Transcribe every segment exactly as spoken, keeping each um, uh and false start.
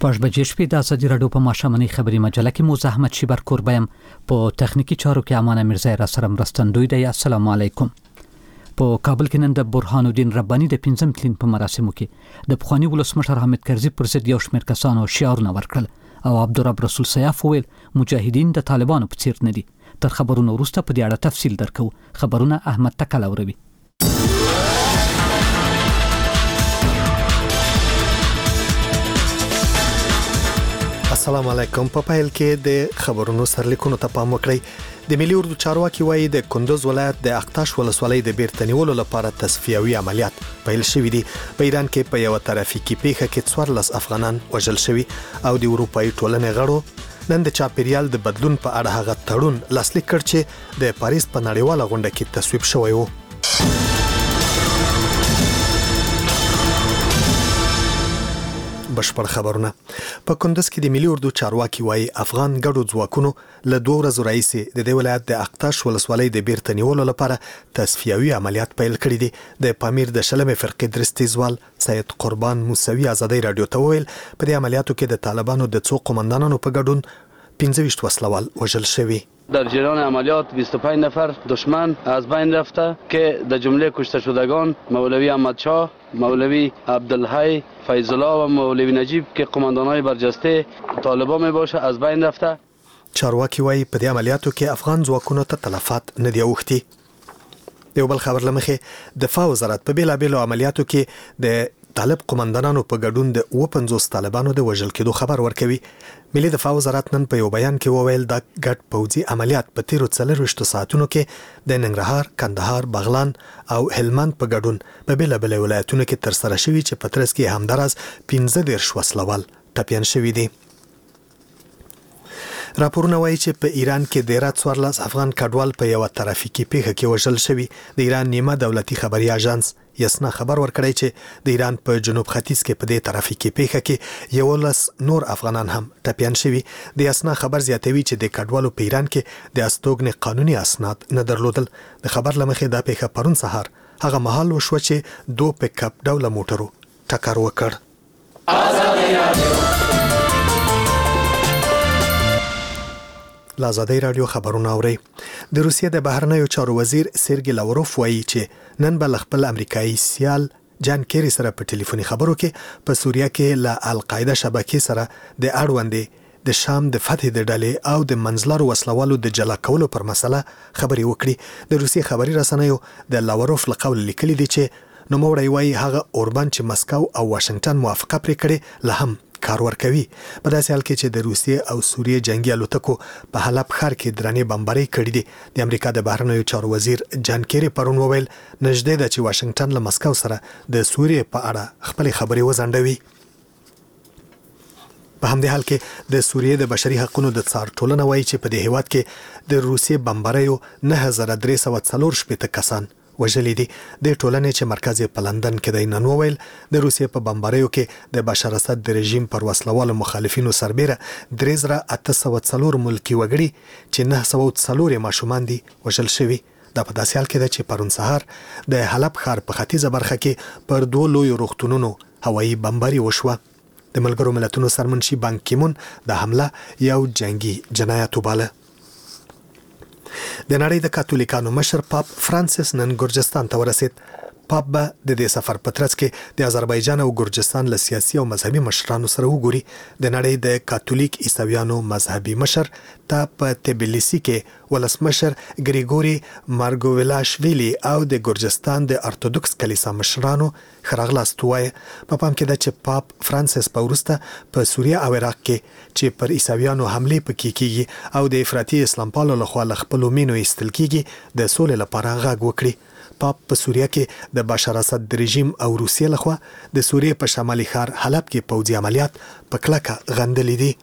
شپږ بجې شپې د ازادي راډیو په ماښامنۍ خبري مجله کې مو زحمت شیبر کوربیم په تخنیکی چارو کې امانه مرزا را سره مرستندوی دی. السلام علیکم. په کابل کې نن د برهان الدین رباني د پنځم تلین په مراسمو کې د پخوانی ولسمشر حامد کرزي پر ضد یو شمېر کسانو شعارونه ورکړل او عبدالرب رسول سیاف وویل مجاهدین د طالبانو په څیر نه دي. تر خبرونو وروسته په دې اړه تفصیل درکو. خبرونه احمد تکل اوروي. السلام علیکم. په پایل کې د خبرونو سرلیکونو ته پام وکړئ. د ملي اردو چارواکي وایي د کندوز ولایت د اقتاش ولسوالۍ د بیرته نیولو لپاره تصفیوي عملیات پیل شوي دي. په ایران کې په یو ترافیکي پیښه کې څوارلس افغانان وژل شوي او د اروپایي ټولنې غړو نن د چاپیریال د بدلون په اړه هغه تړون لاسلیک کړ چې د پاریس په نړیواله غونډه کې تصویب شوی و. بشپړ خبرونه. په کندوز کې د ملي اردو چارواکي وایي افغان ګډو ځواکونو له دوه ورځې راهیسې د دې ولایت د اقتاش ولسوالۍ د بیرته نیولو لپاره تصفیوي عملیات پیل کړي دي. د پامیر د شلمې فرقې درستیزوال سید قربان موسوي ازادي رادیو ته ویل په دې عملیاتو کې د طالبانو د څو قومندانانو په ګډون پنځه ویشت وسلوال وژل شوي. در جریان عملیات بیست و پنج نفر دشمن از بین رفته که در جمله کشته شدگان مولوی احمدشاه، مولوی عبدالحی فیض‌الله و مولوی نجیب که قماندانای برجسته طالبان می باشه از بین رفته. چارواکي وایي په دې عملیاتو کې افغان ځواکونو ته تلفات نه دي اوښتي. د یو بل خبر لمخې دفاع وزارت په بیلابیلو عملیاتو کې د طالب قومندانانو په ګډون د اوه پنځوس طالبانو د وژل کېدو خبر ورکوي. ملي دفاع وزارت نن په یو بیان کې وویل دا ګډ پوځي عملیات په تیرو څلرویشتو ساعتونو کې د ننګرهار، کندهار، بغلان او هلمند په ګډون په بیلابیلو ولایتونو کې ترسره شوي چې په ترڅ کې همداراز پنځه دېرش وسلوال ټپیان شوي دي. راپورونه وایي چې په ایران کې د رات څوارلس افغان کډوال په یو ترافیکي پیښه کې وژل شوي. د ایران نیمه دولتي خبري اژانس یسنا خبر ورکړی چې د ایران په جنوب ختیځ کې په دې ترافیکي پیښه کې یولس نور افغانان هم ټپیان شوي. د یسنا خبر زیاتوي چې د کډوالو په ایران کې د استوګنې قانوني اسناد نه درلودل. د خبر لمخې دا پیښه پرون سهار هغه مهال وشوه چې دوه پیک اپ ډوله موټرو ټکر وکړ. ازادي رادیو لازادي رادیو خبرونه اوري. د روسیې د بهرنیو چارو وزیر سرګی لاوروف وایي چې نن به خپل امریکایي سیال جان کیری سره په ټلیفوني خبرو کې په سوریه کې له القاعده شبکې سره د اړوندې د شام د فتح د ډلې او د منځلارو وسلوالو د جلا کولو پر مسله خبري وکړي. د روسیې خبري رسنیو د لاوروف له قول لیکلي دي چې نوموړی وایي هغه اوربان چې مسکو او واشنگټن موافقه پرې کړې له هم کار ورکوي. په داسې حال کې چې د روسیې او سوریې جنگي الوتکو په حلب ښار کې درنې بمبارۍ کړې دي. د امریکا د بهرنیو چارو وزیر جان کیری پرون وویل نږدې ده چې واشنگټن له مسکو سره د سوریې په اړه خپلې خبرې وځنډوي. په همدې حال کې د سوریې د بشري حقوقو د څار ټولنه وایي چې په دې هیواد کې د روسیې بمباریو نه هزار درې سوه څلور شپېته کسان وژلي دي. د ټولنې چې مرکز یې په لندن کې دی نن وویل د روسیې په بمباریو کې د بشار اسد د رژیم پر وسلوالو مخالفینو سربیره درې زره اته سوه څلور ملکي وګړي چې نه سوه څلور ماشومان دي وژل شوي. دا په داسې حال کې ده چې پرون سهار د حلب ښار په ختیځه برخه کې پر دوه لویو روغتونونو هوایي بمباري وشوه. د ملګرو ملتونو سرمنشي بان کیمون د حمله یو جنگي جنایت وباله. د نړۍ د کاتولیکانو مشر پاپ فرانسیس نن ګرجستان ته ورسید. پاپ به د دې سفر په ترڅ کې د آذربایجان او ګرجستان له سیاسي او مذهبي مشرانو سره وګوري. د نړۍ د کاتولیک عیسویانو مذهبي مشر ته په تبلیسی کې ولسمشر ګریګوري مارګوولاشویلی او د ګرجستان د ارتودوکس کلیسا مشرانو خراغلاست وایي. په پام کې ده چې پاپ فرانسیس په وروسته په سوریه او عراق کې چې پر عیسویانو حمله پکې کیږي او د افراطي اسلام پالو لخوا له خپلو مینو ایستل کیږي د سولې لپاره غږ وکړي. پاپ په سوریه کې د بشار اسد د رژیم او روسیې لخوا د سوریې په شمالي ښار حلب کې پوځي عملیات په کلکه غندلې دي.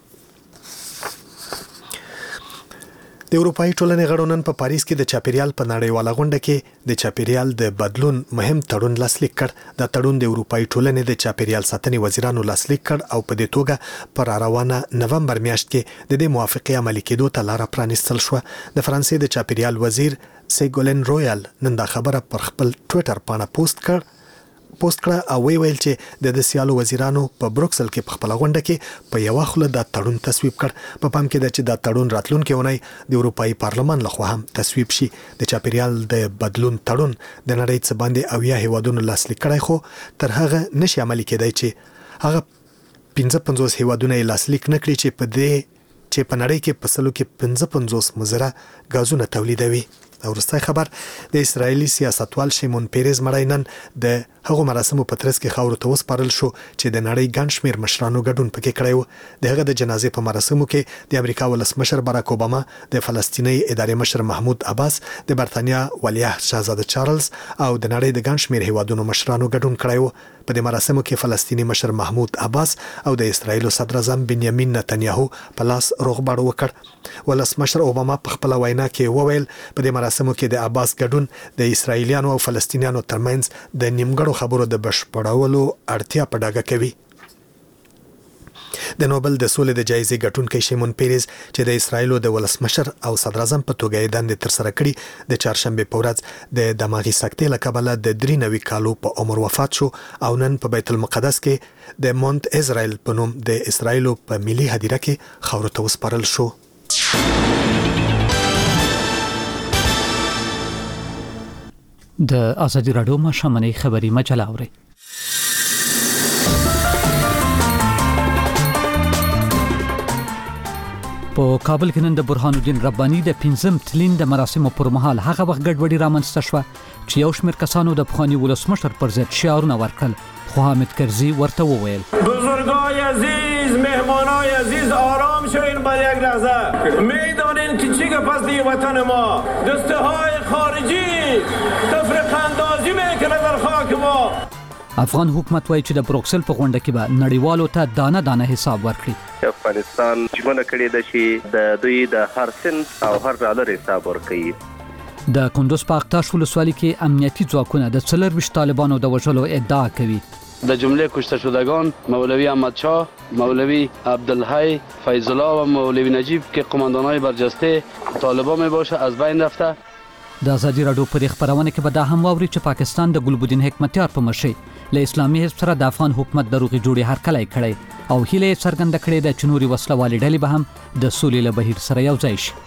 د اروپایي ټولنې غړو نن په پاریس کې د چاپیریال په نړیواله غونډه کې د چاپیریال د بدلون مهم تړون لاسلیک کړ. دا تړون د اروپایي ټولنې د چاپیریال ساتنې وزیرانو لاسلیک کړ او په دې توګه پر روانه نومبر میاشت کې د دې موافقې عملي کېدو ته لار پرانیستل شو. د فرانسې د چاپیریال وزیر سیګولن رویال نن دا خبره پر خپل ټوئیټر باندې پوسټ کړ. پوسټ کړه او وی ویل چې د د سیالو وزیرانو په بروکسل کې په خپل غونډه کې په یو خله د تړون تصویب کړ. په پام کې د چې د تړون راتلونکي ونی د اروپאי پارلمان لخوا هم تصویب شي. د چاپیریال د بدلون تړون د نړۍ څخه باندې اویا هیوادونو لاسلیک کړی خو تر هغه نشي عملي کېدای چې هغه پنځه پنځوس هیوادونه لاسلیک نکړي چې په دې چې په نړۍ کې په سلو کې پنځه پنځوس مزره غازونه تولیدوي. او وروستی خبر د اسرایلی سیاستوال شیمون پیرز مړی نن د هغو مراسمو په ترڅ کې خاورو ته وسپارل شو چې د نړۍ ګڼ شمېر مشرانو ګډون پکې کړی و. د هغه د جنازې په مراسمو کې د امریکا ولسمشر باراک اوباما، د فلسطیني ادارې مشر محمود عباس، د برتانیا ولیعهد شاهزاده چارلز او د نړۍ د ګڼ شمېر هیوادونو مشرانو ګډون کړی و. په دې مراسمو کې فلسطیني مشر محمود عباس او د اسرایل صدر اعظم بنیامین نتنیاهو په لاس روغبړ وکړ. ولسمشر اوباما په خپل وینا کې وویل په دې مراسمو کې د عباس ګډون د اسرایلیانو او فلسطینیانو ترمنځ د نیمګړو خبرو د بشپړولو اړتیا په ډاګه کوي. د نوبل د سولې د جایزې ګټونکي شیمون پیرز چې د اسرایلو د ولسمشر او صدر اعظم په توګه یې دندې تر سره کړې د چهارشنبه په ورځ د دماغي سکتې له کبله د درې نوي کالو په عمر وفات شو او نن په بیت المقدس کې د مونت اسرائیل په نوم د اسرایلو په ملي هدیره کې خاورو ته وسپارل شو. د ازادي راډیو ماشومنۍ خبري مجله اوري. په کابل کې نن د برهان الدین رباني د پنځم تلین د مراسمو پر مهال هغه وخت ګډوډي رامنځته شوه چې یو شمېر کسانو د پخواني ولسمشر پر ضد شعارونه ورکړل. خو حامد کرزي ورته وویل بزرگای عزیز، مهمانای عزیز، آرام شوین بر یک لحظه. میدانین که چی گپ است در وطن ما؟ دسته‌های خارجی تفرقه اندازی میکنه در خاک ما. افغان حکومت وایي چې د بروکسل په غونډه کې به نړیوالو ته دانه دانه حساب ورکړي. افغانستان ژمنه کړې ده چې د دوی د هر سنت او هر ډالر حساب ورکړي. د کندوز په اقتاش ولسوالۍ کې امنیتي ځواکونه د څلرویشت طالبانو د وژلو ادعا کوي. در جمله کشته شدگان مولوی احمد شاه، مولوی عبدالحی فیض الله و مولوی نجیب که قماندانای برجسته طالبان می باشه از بین رفته. د ازادي راډیو په خبرونه کې به دا هم واوري چې پاکستان د ګلبدین حکمتیار په مشرۍ له اسلامي حزب سره د افغان حکومت دروغي جوړي هرکلی کړي او هیله څرګنده کړې ده چې نوري وسلوالې ډلې به هم د سولې له بهیر سره یو ځای شي.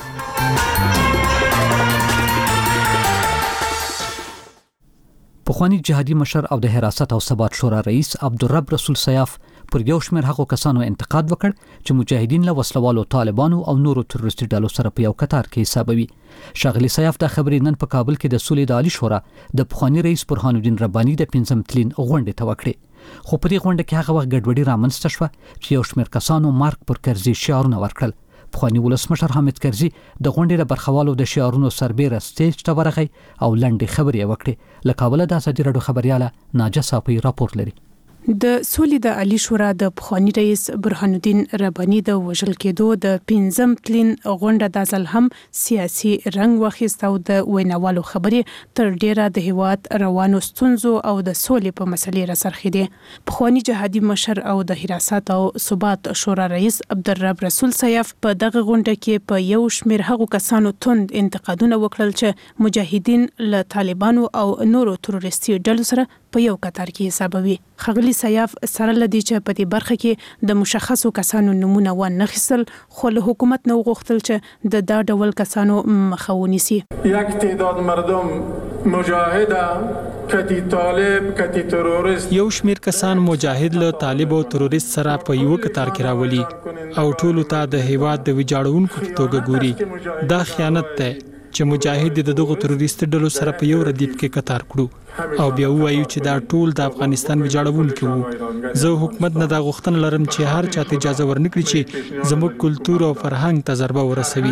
پخوانی جهادي مشر او د حراست او ثبات شورا رئیس عبدالرب رسول سیاف پر یو شمېر هغو کسانو انتقاد وکړ چې مجاهدین له وسلوالو طالبانو او نورو تروریستي ډلو سره په یو کتار کې حسابوي. ښاغلي سیاف دا خبرې نن په کابل کې د سولې د عالی شورا د پخوانی رئیس برهان الدین رباني د پنځم تلین غونډې ته وکړې. خو په دې غونډه کې هغه وخت ګډوډي رامنځته شوه چې یو شمېر کسانو مرګ پر کرزي شعارونه ورکړل. پخوانی ولسمشر حامد کرزي د غونډې د برخوالو د شعارونو سربېره سټیج ته ورغی او لنډې خبرې وکړې. له کابله د ازادي راډیو خبرياله ناجه صافي راپور لري. د سولې د عالی شورا د پخوانی رئیس برهان الدین رباني د وژل کېدو د پنځم تلین غونډه د ځل هم سیاسي رنګ واخیست او د ویناوالو خبرې تر ډیره د هیواد روانو ستونزو او د سولې په مسلې را سرخېدي. پخوانی جهادي مشر او د حراست او ثبات شورا رئیس عبدالرب رسول سیاف په دغه غونډه کې په یو شمېر هغو کسانو توند انتقادونه وکړل چې مجاهدین له طالبانو او نورو تروریستي ډلو سره په یو کتار کې حسابوي. ښاغلي سیاف سره لدی چې په دې برخه کې د مشخصو کسانو نمونه و نه خیستل خو له حکومت نو غوښتل چې د دا ډول کسانو مخه ونیسي. یک تعداد مردم مجاهده کتی طالب کتی تروریست یو شمیر کسان مجاهد له طالب او تروریست سره په یو کتار کې راولي او ټولو ته د هیواد د ویجاړونکو په توګه ګوري. دا خیانت ده چې مجاهد د دغو تروریست ډلو سره په یو ردیف کې کتار کړو او بیا وایو چې دا ټول د افغانستان ویجاړونکي وو. زه حکومت نه دا غوښتنه لرم چې هر چاته اجازه ورنکړي چې زموږ کلتور او فرهنګ ته ضربه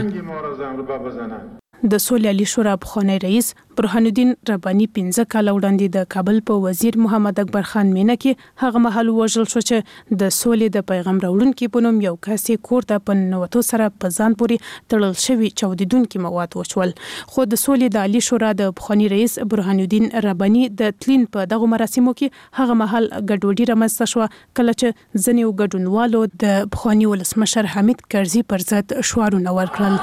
ورسوي. د سولې عالی شورا پخوانی رئیس برهان الدین رباني پنځه کال وړاندې د کابل په وزیر محمد اکبر خان مینه کې هغه مهال وژل شو چې د سولې د پیغام راوړونکي په نوم یو کس کور ته په نوټو سره په ځان پورې تړل شوی چاودیدونکي مواد وشول. خو د سولې د عالی شورا د پخوانی رئیس برهان الدین رباني د تلین په دغه مراسمو کې هغه مهال ګډوډي رامنځته شو کله چې ځینې ګډونوالو د پخوانی ولسمشر حامد کرزي پر ضد شعارونه ورکړل.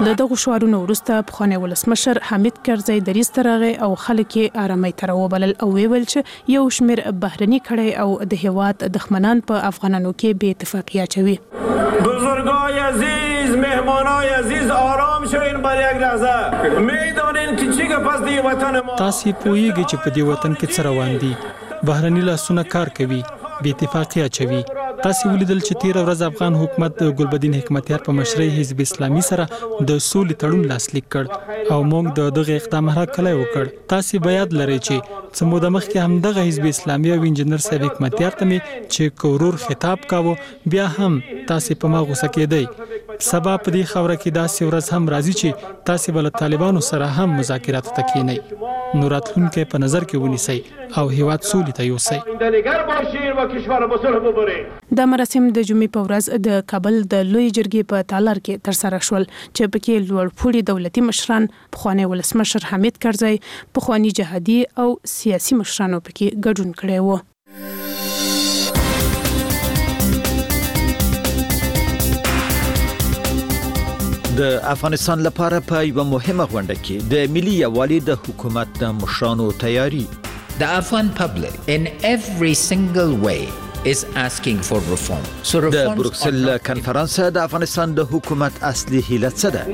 له دغه شعارونو وروسته پخوانی ولسمشر حامد کرزی دریځ ته راغی او خلک یې آرامۍ ته راوبلل او ویل چې یو شمېر بهرني کړۍ او د هیواد دښمنان په افغانانو کې بې اتفاقي اچوي. بزرگای عزیز، مهمانای عزیز، آرام شوین بر یک لحظه. میدانین که چی که پس دی وطن ما. تاسو پوهیږئ چې په دې وطن کې څه روان دي. بهرني لاسونه کار کوي، بې اتفاقي اچوي. تاسو ولیدل چې تیر ورځ افغان حکومت د ګلبدین حکمتیار په مشرۍ حزب اسلامي سره د سولې تړون لاسلیک کړ او موږ د دغه اقدام هرکلی وکړ. تاسو باید لرئ چې څمو د مخکې هم دغه حزب اسلامي او انجنیر صاحب حکمتیار ته مې چې کورور خطاب کاوه بیا هم تاسو په ما غوسه کېدئ. سبا په دې خبره کې داسې ورځ هم راځي چې تاسو بل طالبانو سره هم مذاکرات ته کېنئ. نو راتلونکي په نظر کې ونیسئ او هیواد سولې ته یوسئ. دا مراسم د جمعې په ورځ د کابل د لوی جرګې په تالار کې ترسره شول چې پکې لوړپوړي دولتي مشران، پخوانی ولسمشر حامد کرزی، پخوانی جهادي او سیاسي مشرانو پکې ګډون کړی و. د افغانستان لپاره په یو مهمه غونډه کې د ملي یووالي د حکومت د مشرانو تیاری. The Afghan public in every single way is asking for reform. So د بروکسل کنفرانس د افغانستان د حکومت اصلي هیله څه ده؟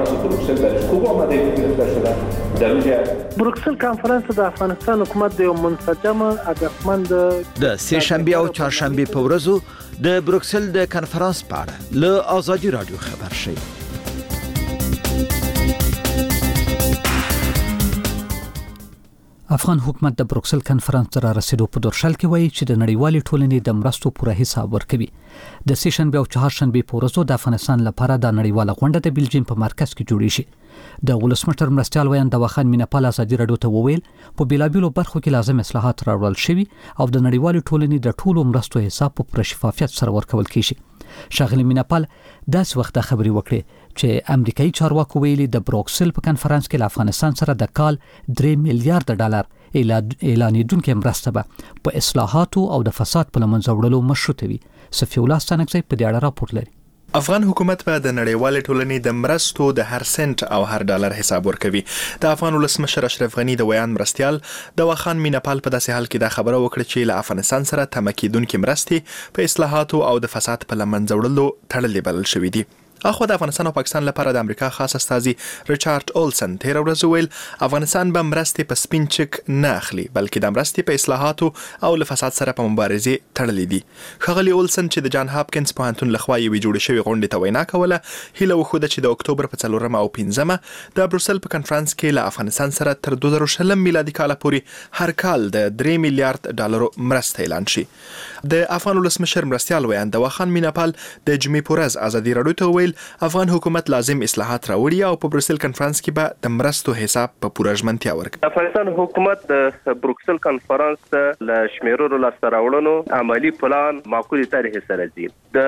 بروکسل کنفرانس د افغانستان حکومت د منسجم هدفمند د سه شنبه او چهارشنبه په ورځو د بروکسل د کنفرانس په اړه له آزادي رادیو خبر شي. افغان حکومت د بروکسل کنفرانس تر رسیدو په درشل کې وایي چې د نړیوالې ټولنې د مرستو پوره حساب ورکوي. د سه شنبه او چهارشنبه په ورځو د افغانستان لپاره د نړیواله غونډه د بلجیم په مرکز کې جوړې شي. د ولسمشر مرستیال ویان د وخان مینپال ازادي رادیو ته وویل په بیلابیلو برخو کې لازم اصلاحات راوړل شوي او د نړیوالې ټولنې د ټولو مرستو حساب په پوره شفافیت سره ورکول کیږي. شاغلی مینپال داس وخت خبري وکړي چې امریکایي چارواکو ویلي د بروکسل په کنفرانس کې له افغانستان سره د کال درې میلیارډ ډالر اعلانېدونکې مرسته به په اصلاحاتو او د فساد په لمنځه وړلو مشروطه وي. صفي الله ستانکزی په دې اړه راپور لري. افغان حکومت په د نړیوالې ټولنې د مرستو د هر سنت او هر ډالر حساب ورکوي. د افغان ولسمشر اشرف غنی د ویان مرستیال د وخان مینپال په داسې حال کې دا خبره وکړه چې له افغانستان سره تمکیدونکې مرستې په اصلاحاتو او د فساد په لمنځه وړلو تړلې بلل شوې دي. اخو د افغانستان او پاکستان لپاره د امریکا خاص استازي ریچارډ اولسن تیر ورځ ویل افغانستان به مرستې په سپین چک نه اخلي بلکې د مرستې په اصلاحاتو او له فساد سره په مبارزه تړلې دي. ښاغلي اولسن چې د جان هاپکینز پوهنتون لخوا یوې جوړې شوې غونډې ته وینا کوله هیله وښوده چې د اکتوبر په څلورمه او پنځمه د بروسل په کنفرانس کې له افغانستان سره تر دوه زره شلم میلادي کال پورې هر کال د درې میلیارډ ډالرو مرسته اعلان شي. د افغان ولسمشر مرستیال ویان د وخان مینپال د جمعې په ورځ ازادي رادیو ته ویل افغان حکومت لازم اصلاحات راوړي او په بروسل کنفرانس کې به د مرستو حساب په پوره ژمنتیا ورکړي. افغانستان حکومت د بروکسل کنفرانس له شمیرو لاسته راوړنو عملی پلان معقول طرح سره دي. د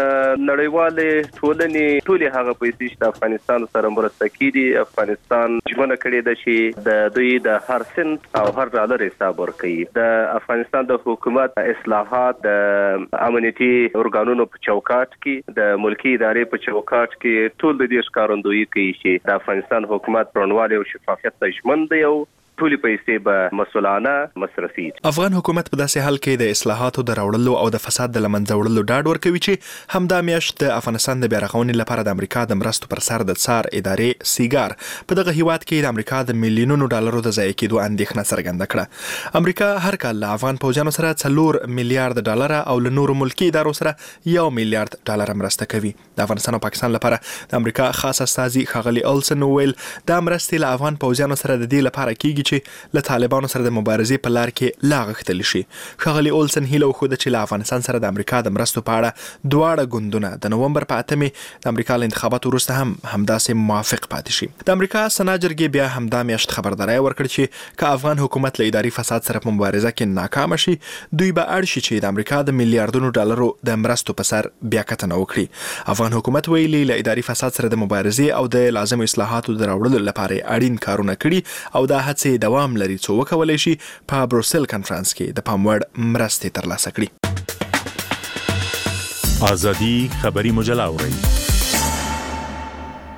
نړیوالې ټولنې ټولې هغه پیسې چې د افغانستان سره مرسته کړي افغانستان ژمنه کړې ده چې د دوی د هر سنت او هر ډالر حساب ورکړي. د افغانستان د حکومت اصلاحات د امنیتي ارګانونو په چوکاټ کې د ملکی ادارې په چوکاټ کې ټول د دې ښکارندویي کوي چې د افغانستان حکومت پرونواله او شفافیت ته ژمن دی او ټولې پیسې به مسؤلانه مصرفي. افغان حکومت په داسې حال کې د اصلاحاتو د راوړلو او د فساد د لمنځه وړلو ډاډ ورکوي چې همدا میاشت د افغانستان د بیا رغونې لپاره د امریکا د مرستو پر سر د څار ادارې سیګار په دغه هیواد کې د امریکا د میلیونونو ډالرو د ضایع کېدو اندېښنه څرګنده کړه. امریکا هر کال له افغان پوځیانو سره څلور میلیارډ ډالر او له نورو ملکي ادارو سره یو میلیارډ ډالر مرسته کوي. د افغانستان او پاکستان لپاره د امریکا خاص استازي ښاغلي اولسن ویل دا مرستې له افغان پوځیانو سره د دې لپاره کیږي چې له طالبانو سره د مبارزې په لار کې لا غښتل شي. ښاغلي اولسن هیله وښوده چې له افغانستان سره د امریکا د مرستو په اړه دواړه ګوندونه د نومبر په اتمې د امریکا له انتخاباتو وروسته هم همداسې موافق پاتې شي. د امریکا سنا جرګې بیا همدا میاشت خبرداری ورکړ چې که افغان حکومت له اداري فساد سره په مبارزه کې ناکام شي دوی به اړ شي چې د امریکا د میلیارډونو ډالرو د مرستو په سر بیا کتنه وکړي. افغان حکومت ویلي له اداري فساد سره د مبارزې او د لازم اصلاحاتو د راوړلو لپاره اړین کارونه کړي او دا هڅې دوام لري څو وکولای شي په بروسل کنفرانس کې د پام وړ مرستې ترلاسه کړي. ازادي خبري مجله اوري.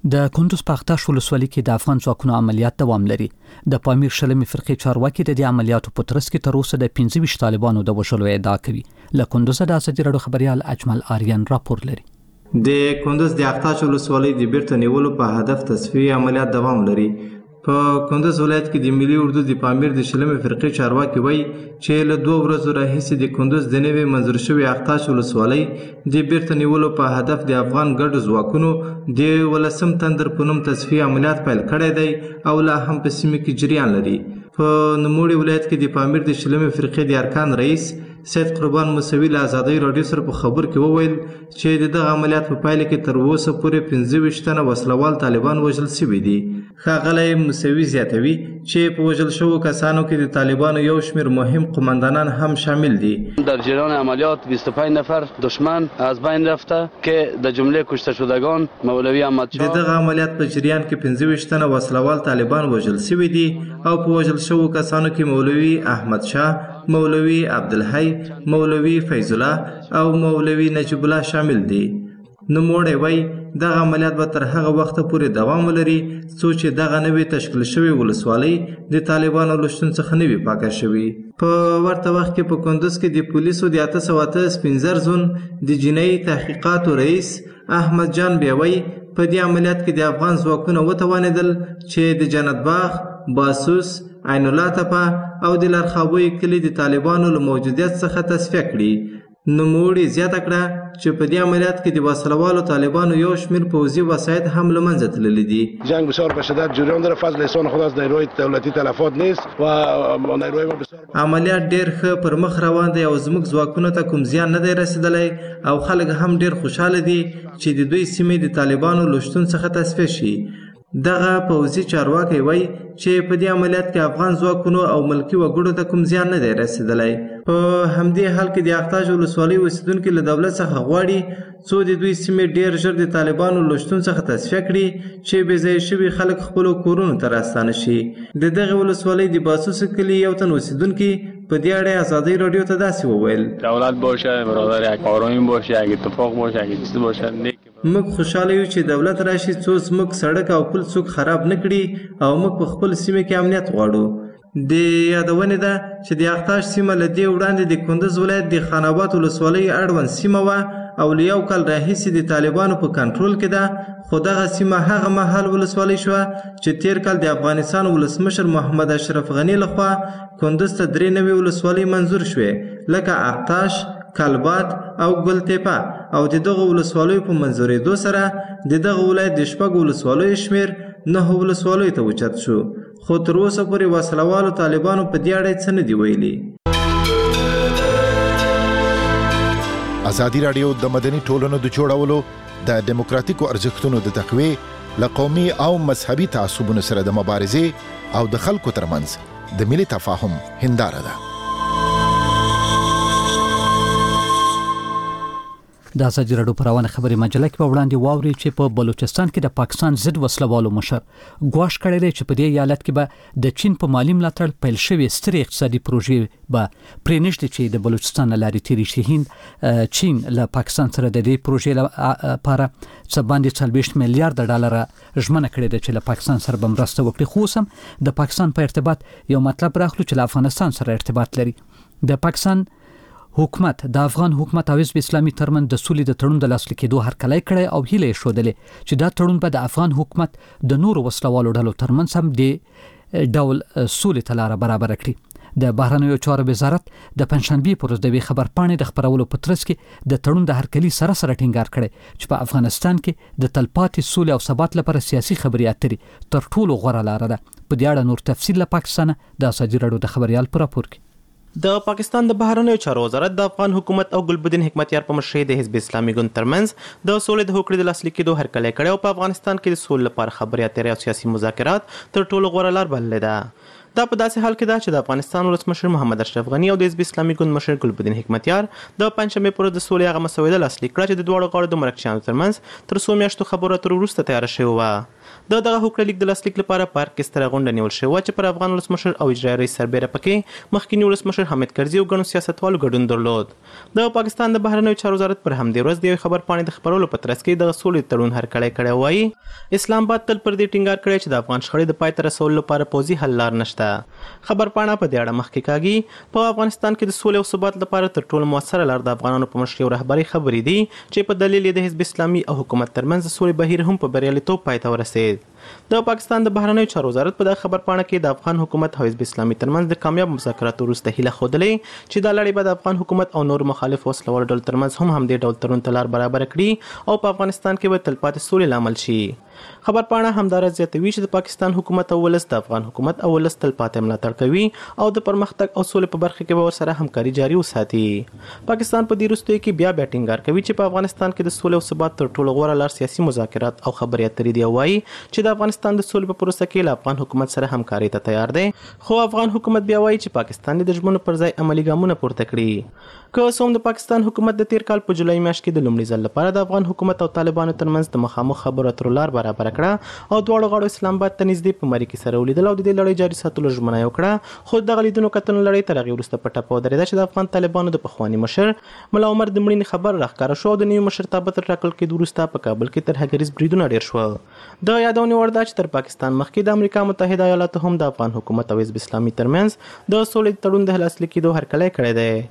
د کندوز په اختاش ولسوالۍ کې د افغان ځواکونو عملیات دوام لري. د پامیر شلمې فرقې چارواکي د دې عملیاتو په ترڅ کې تر اوسه د پنځه ویشت طالبانو د وژلو ادعا کوي. له کندوز د ازادي راډیو خبريال اجمل آریان راپور لري. د کندوز د اختاش ولسوالۍ د بیرته نیولو په هدف تصفیه عملیات دوام لري. په کندوز ولایت کې د ملي اردو د پامیر د شلمې فرقې چارواکي وایي چې له دوه ورځو راهیسې د کندوز د نوې منظور شوې اختاش ولسوالۍ د بیرته نیولو په هدف د افغان ګډو ځواکونو د ولسم تندر په نوم تصفیه عملیات پیل کړی دی او لا هم په سیمه کې جریان لري. په نوموړي ولایت کې د پامیر د شلمې فرقې د ارکان رئیس سید قربان موسوي له ازادۍ راډیو سره په خبر کې وویل چې د دغه عملیات په پایله کې تر اوسه پورې پنځه ویشت تنه وسلوال طالبان وژل شوي دي. ښاغلی موسوي زیاتوي چې په وژل شوو کسانو کې د طالبانو یو شمېر مهم قماندانان هم شامل دي. در جریان عملیات بیست و پنج نفر دشمن از بین رفته که در جمله کشته شدگان مولوی احمد شاه. د دغه عملیات په جریان کې پنځه ویشت تنه وسلوال طالبان وژل شوي دي او په وژل شوو کسانو کې مولوی احمد شاه، مولوی عبدالحی، مولوی فیض الله او مولوی نجیب الله شامل دي. نوموړی وایي دغه عملیات به تر هغه وخته پورې دوام ولري څو چې دغه نوې تشکیل شوې ولسوالۍ د طالبانو له شتون څخه نه وي پاکه شوې. په ورته وخت کې په کندوز کې د پولیسو د اته سوه اته سپین زر زون د جنایي تحقیقاتو رئیس احمد جان بیا وایي په دې عملیات کې د افغان ځواکونه وتوانېدل چې د جنت باغ، باسوس، عین الله تپه او د لرخابوی کلي د طالبانو له موجودیت څخه تصفیه کړي. نوموړي زیاته کړه چې په دې عملیات کې د وسلوالو طالبانو یو شمېر پوځي وسایط هم له منځه تللي دي. جنگ بسیار به شدت جریان داره. فضل احسان خود از نیروهای دولتی تلفات نیست و نیروهای ما بسیار عملیات ډېر ښه پر مخ روان دی او زموږ ځواکونو ته کوم زیان نه دی رسېدلی او خلک هم ډېر خوشحاله دي چې د دوی سیمې د طالبانو له شتون څخه تصفیه شي. دغه پوځي چارواکی وایي چې په دې عملیات کې افغان ځواکونو او ملکي وګړو ته کوم زیان نه دی رسېدلی. په همدې حال کې د اختاش ولسوالۍ اوسېدونکي له دولت څخه غواړي څو د دوی سیمې ډېر ژر د طالبانو له شتون څخه تصفیه کړي چې بې ځایه شوي خلک خپلو کورونو ته راستانه شي. د دغې ولسوالۍ د باسوس کلي یو تن اوسېدونکي په دې اړه ازادۍ راډیو ته داسې وویل: دولت باشه برادر، یک آرامی باشه، یک اتفاق باشه، یک چیز باشه. موږ خوشحاله یو چې دولت راشي څو زموږ سړک او پل څوک خراب نه کړي او موږ په خپل سیمه کې امنیت غواړو. د یادونې ده چې د اختاش سیمه له دې وړاندې د کندوز ولایت د خان آباد ولسوالۍ اړوند سیمه وه او له یو کال راهیسې د طالبانو په کنټرول کې ده. خو دغه سیمه هغه مهال ولسوالۍ شوه چې تیر کال د افغانستان ولسمشر محمد اشرف غني لخوا کندوز ته درې نوې ولسوالۍ منظور شوې لکه اختاش، کلبات او ګلتپه او د دغه ولسوالیو په منظورېدو سره د دغه ولایت د شپږ ولسوالیو شمېر نهو ولسوالیو ته اوچت شو. خو تر اوسه پورې وسلوالو طالبانو په دې اړه څه نه دي ویلي. ازادي راډیو د مدني ټولنو د جوړولو د دیموکراتیکو ارزښتونو د تقویې له قومي او مذهبي تعصبونو سره د مبارزې او د خلکو ترمنځ د ملي تفاهم هنداره ده. د ازادي راډیو په روانه خبري مجله کې په وړاندې واوري چې په بلوچستان کې د پاکستان ضد وسلوالو مشر ګواښ کړی دی چې په دې ایالت کې به د چین په مالی ملاتړ پیل شوې سترې اقتصادي پروژې به پرې نشي چې د بلوچستان لارې تیرې شي. هند چین له پاکستان سره د دې پروژې لپاره څه باندې څلوېښت میلیارډ ډالر ژمنه کړې ده چې له پاکستان سره به مرسته وکړي. خو هم د پاکستان په ارتباط یو مطلب راخلو چې له افغانستان سره ارتباط لري. د پاکستان حکومت د افغان حکومت او حزب اسلامي ترمن د سولې د تړون د لاسلیک کېدو هرکلی کړی او هیله یې ښودلې چې دا تړون به د افغان حکومت د نورو وسلوالو ډلو ترمنځ هم د ډول سولې ته لاره برابره کړي. د بهرنیو چارو وزارت د پنځشنبې پر ورځ د یوې خبرپاڼې د خپرولو په ترڅ کې د تړون د هرکلي سره سره ټینګار کړی چې په افغانستان کې د تلپاتې سولې او ثبات لپاره سیاسي خبرې اترې تر ټولو غوره لاره ده. په دې اړه نور تفصیل له پاکستان د ازادي راډیو د خبريال پر راپور کې. د پاکستان د بهرنیو چارو وزارت د افغان حکومت او ګلبدین حکمتیار په مشرۍ د حزب اسلامي ګوند ترمنځ د سولې د هوکړې د لاسلیک کېدو هرکلی کړی او په افغانستان کې د سولې لپاره خبرې اترې او سیاسي مذاکرات تر ټولو غوره لار بللې ده. دا په داسې حال کې ده چې د افغانستان ولسمشر محمد اشرف غنی او د حزب اسلامي ګوند مشر ګلبدین حکمتیار د پنځشنبې پر ورځ د سولې هغه مسوده لاسلیک کړه چې د دواړو غاړو د مرکچیانو ترمنځ تر څو میاشتو خبرو اترو وروسته تیاره شوې وه. د دغه هوکړه لیک د لاسلیک لپاره پارک کې ستره غونډه نیول شوې وه چې پر افغان ولسمشر او اجرایي رئیس سربیره پکې مخکینی ولسمشر حامد کرزي او ګڼو سیاستوالو ګډون درلود. د پاکستان د بهرنیو چارو وزارت پر همدې ورځ د یوې خبرپاڼې د خپرولو په ترڅ کې دغه سولې تړون هرکلی کړی وایي اسلام آباد تل پر دې ټینګار کړی چې د افغان شخړې د پای ته رسولو لپاره پوځي حل لار نشته. خبرپاڼه په دې اړه مخکې کاږي په افغانستان کې د سولې او ثبات لپاره تر ټولو مؤثره لار د افغانانو په مشرۍ او رهبرۍ خبرې دي چې په دلیل یې د حزب اسلامي او حکومت ترمنځ د سولې بهیر هم په بریالیتوب پای ته ورسید. د پاکستان د بهرنیو چارو وزارت په دغه خبرپاڼه کې د افغان حکومت او حزب اسلامي ترمنځ د کامیاب مذاکراتو وروسته هیله ښودلې چې دا لړۍ به د افغان حکومت او نور مخالف وسلوالو ډلو ترمنځ هم همدې ډول تړون ته لار برابره کړي او په افغانستان کې به تلپاتې سولې لامل شي. خبرپاڼه همدارس زیاتوي چې د پاکستان حکومت او ولس د افغان حکومت او ولس تلپاتې ملاتړ کوي او د پرمختګ او سولې په برخه کې به ورسره همکاري جاري وساتي. پاکستان په دې وروستیو کې بیا بیا ټینګار کوي چې په افغانستان کې د سولې او ثبات تر ټولو غوره لار سیاسي مذاکرات او خبرې اترې دي او وایي چې د افغانستان د سولې په پروسه کې له افغان حکومت سره همکاري ته تیار دی. خو افغان حکومت بیا وایي چې پاکستان د ژمنو پر ځای عملي ګامونه پورته کړي. که څه هم د پاکستان حکومت د تیر کال په جولای میاشت کې د لومړي ځل لپاره د افغان حکومت او طالبانو ترمنځ د مخامخ خبرو اترو لار برابر کړه او دواړو غاړو اسلام آباد ته نږدې په مریکې سره ولیدل او د دې لړۍ جاري ساتلو ژمنه یې وکړه. خو دغه لیدنو کتنو لړۍ تر هغې وروسته په ټپه ودرېده چې د افغان طالبانو د پخواني مشر ملا عمر د مړینې خبر راښکاره شو او د نوي مشرتابه تر ټاکل کېدو وروسته په کابل کې ترهګریز بریدونه ډېر شول. د یادونې وړ ده چې تر پاکستان مخکې د امریکا متحده ایالاتو هم د افغان حکومت او حزب اسلامي ترمنځ د سولې تړون د لاسلیک کېدو هرکلی کړی دی.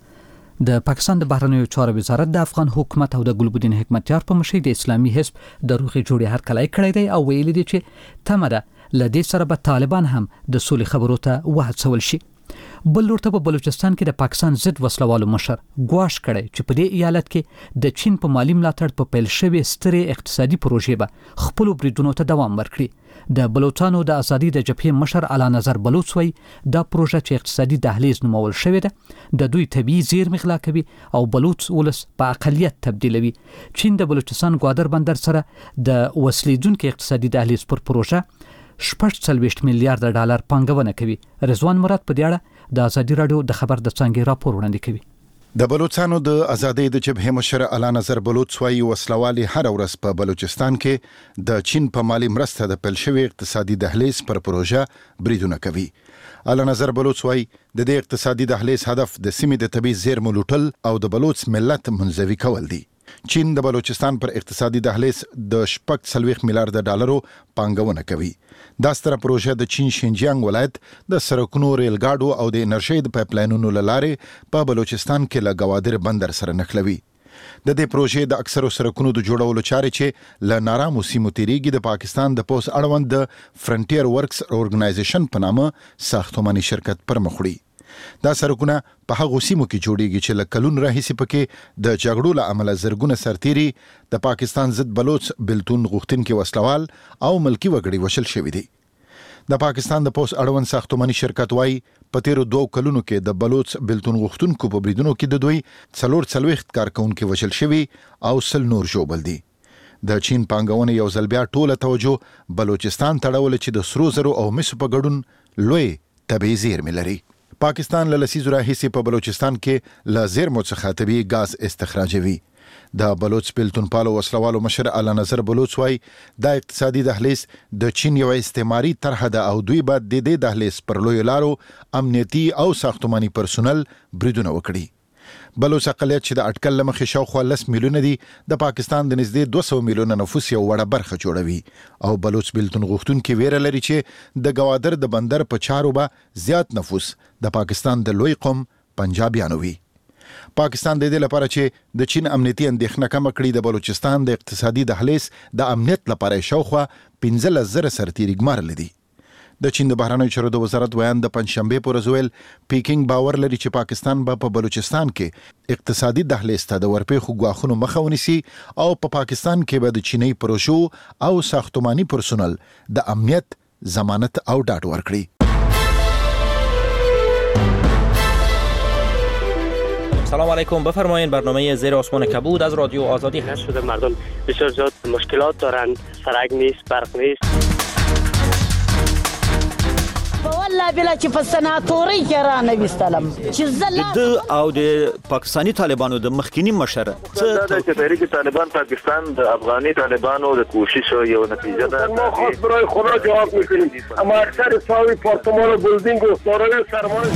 د پاکستان د بهرنیو چارو وزارت د افغان حکومت او د ګلبدین حکمتیار په مشرۍ د اسلامي حزب د روغې جوړې هرکلی کړی دی او ویلي دی چې تمه ده له دې سره به طالبان هم د سولې خبرو ته وهڅول شي. بل لورته په بلوچستان کې د پاکستان ضد وسلوالو مشر ګواښ کړی چې په دې ایالت کې د چین په مالی ملاتړ په پیل شوې سترې اقتصادي پروژې به خپلو بریدونو ته دوام ورکړي. د بلوچستانو د ازادي د جبهې مشر اعلی نظر بلوچ وایي دا پروژه چې اقتصادي دهلیز نومول شوې ده د دوی طبیعي زیرمې غلا کوي او بلوچ ولس په اقلیت تبدیلوي. چین د بلوچستان ګوادر بندر سره د وسلیدونکو اقتصادي دهلیز پر پروژه شپږ څلوېښت میلیارډ ډالر پانګونه کوي. رضوان مراد په دې اړه د ازادي راډیو د خبر د څانګې راپور وړاندې کوي. د بلوچستانو د ازادۍ د جبهې مشر اعلی نظر بلوچ وايي وسلوالي هر ورځ په بلوچستان کې د چین په مالی مرسته د پیل شوی اقتصادي دهلیز پر پروژه بریدونه کوي. اعلی نظر بلوچ وايي د دې اقتصادي دهلیز هدف د سیمې د طبي زیرمو لوټل او د بلوچ ملت منزوي کول دي. چین د بلوچستان پر اقتصادي دهلیز د شپږ څلوېښت میلیارډ ډالرو پانګونه کوي. دا ستره پروژه د چین شینجیانګ ولایت د سرکونو ریلګاډو او د انرژۍ د پایپلاینونو له لارې په بلوچستان کې له ګوادر بندر سره نښلوي. د دې پروژې د اکثرو سرکونو د جوړولو چارې چې له نارامو سیمو تیریږي د پاکستان د پوس اړوند د فرنټیر ورکس اورګنایزیشن په نامه ساختماني شرکت پر مخ وړي. دا سرکونه په هغو سیمو کې جوړیږي چې له کلونو راهیسې پکې د جګړو له امله زرګونه سرتیري د پاکستان ضد بلوچ بلتون غوښتونکي وسلوال او ملکی وګړي وشل شوي دي. د پاکستان د پوس اړوند ساختماني شرکت وايي په تیرو دوو کلونو کې د بلوچ بلتون غوښتونکو په بریدونو کې د دوی څلور څلوېښت کارکونکي وشل شوي او سل نور ژوبل دي. د چین پانګونې یو ځل بیا ټوله توجه بلوچستان تړول چې د سرو زرو او مسو په ګډون لوی طبیعي زیرمې لري. پاکستان له لسیزو راهیسې په بلوچستان کې له زیرمو څخه طبیعي ګاز استخراجوي. د بلوچ بلتونپالو وسلوالو مشر اعلی نظر بلوچ وايي دا اقتصادي دهلیز د چین یو استعماري طرحه ده او دوی به د دې دهلیز پر لویو لارو امنیتي او ساختماني پرسونل بریدونه وکړي. بلوچ اقلیت چې د اټکل له مخې شاوخوا لس میلیونه دي د پاکستان د نږدې دوه سوه میلیونه نفوس یو وړه برخه جوړوي او بلوچ بلتون غوښتونکي ویره لري چې د ګوادر د بندر په چارو به زیات نفوس د پاکستان د لوی قوم پنجابیانو وي. پاکستان د دې لپاره چې د چین امنیتي اندېښنه کمه کړي د بلوچستان د اقتصادي دهلیز د امنیت لپاره شاوخوا پنځلس زره سرتیري ګمارلي دي. د چین د بهرنیو چارو د وزارت ویان د پنځشنبې په ورځ ویل پیکینګ باور لري چې پاکستان به په بلوچستان کې اقتصادي دهلیز ته د ورپېښو ګواښونو مخه ونیسي او په پاکستان کې به د چینی پروژو او ساختماني پرسونل د امنیت ضمانت او ډاډ ورکړي. سلام علیکم، بفرمایید. برنامه زیر آسمان کبود از رادیو آزادی هست. شده مردم بسیار زیاد مشکلات دارند، سرک نیست، برق نیست. والله بلا چې په سناتوري کې را نه وستلم چې زلا د او د پاکستانی طالبانو د مخکینی مشر څه د تحریک طالبان پاکستان د افغاني طالبانو د کوشش یو نتیجه ده. ما خاص برای خدا جواب میکنیم اما اکثر ساوی پارتمان و بلدینگ و سارای سرمان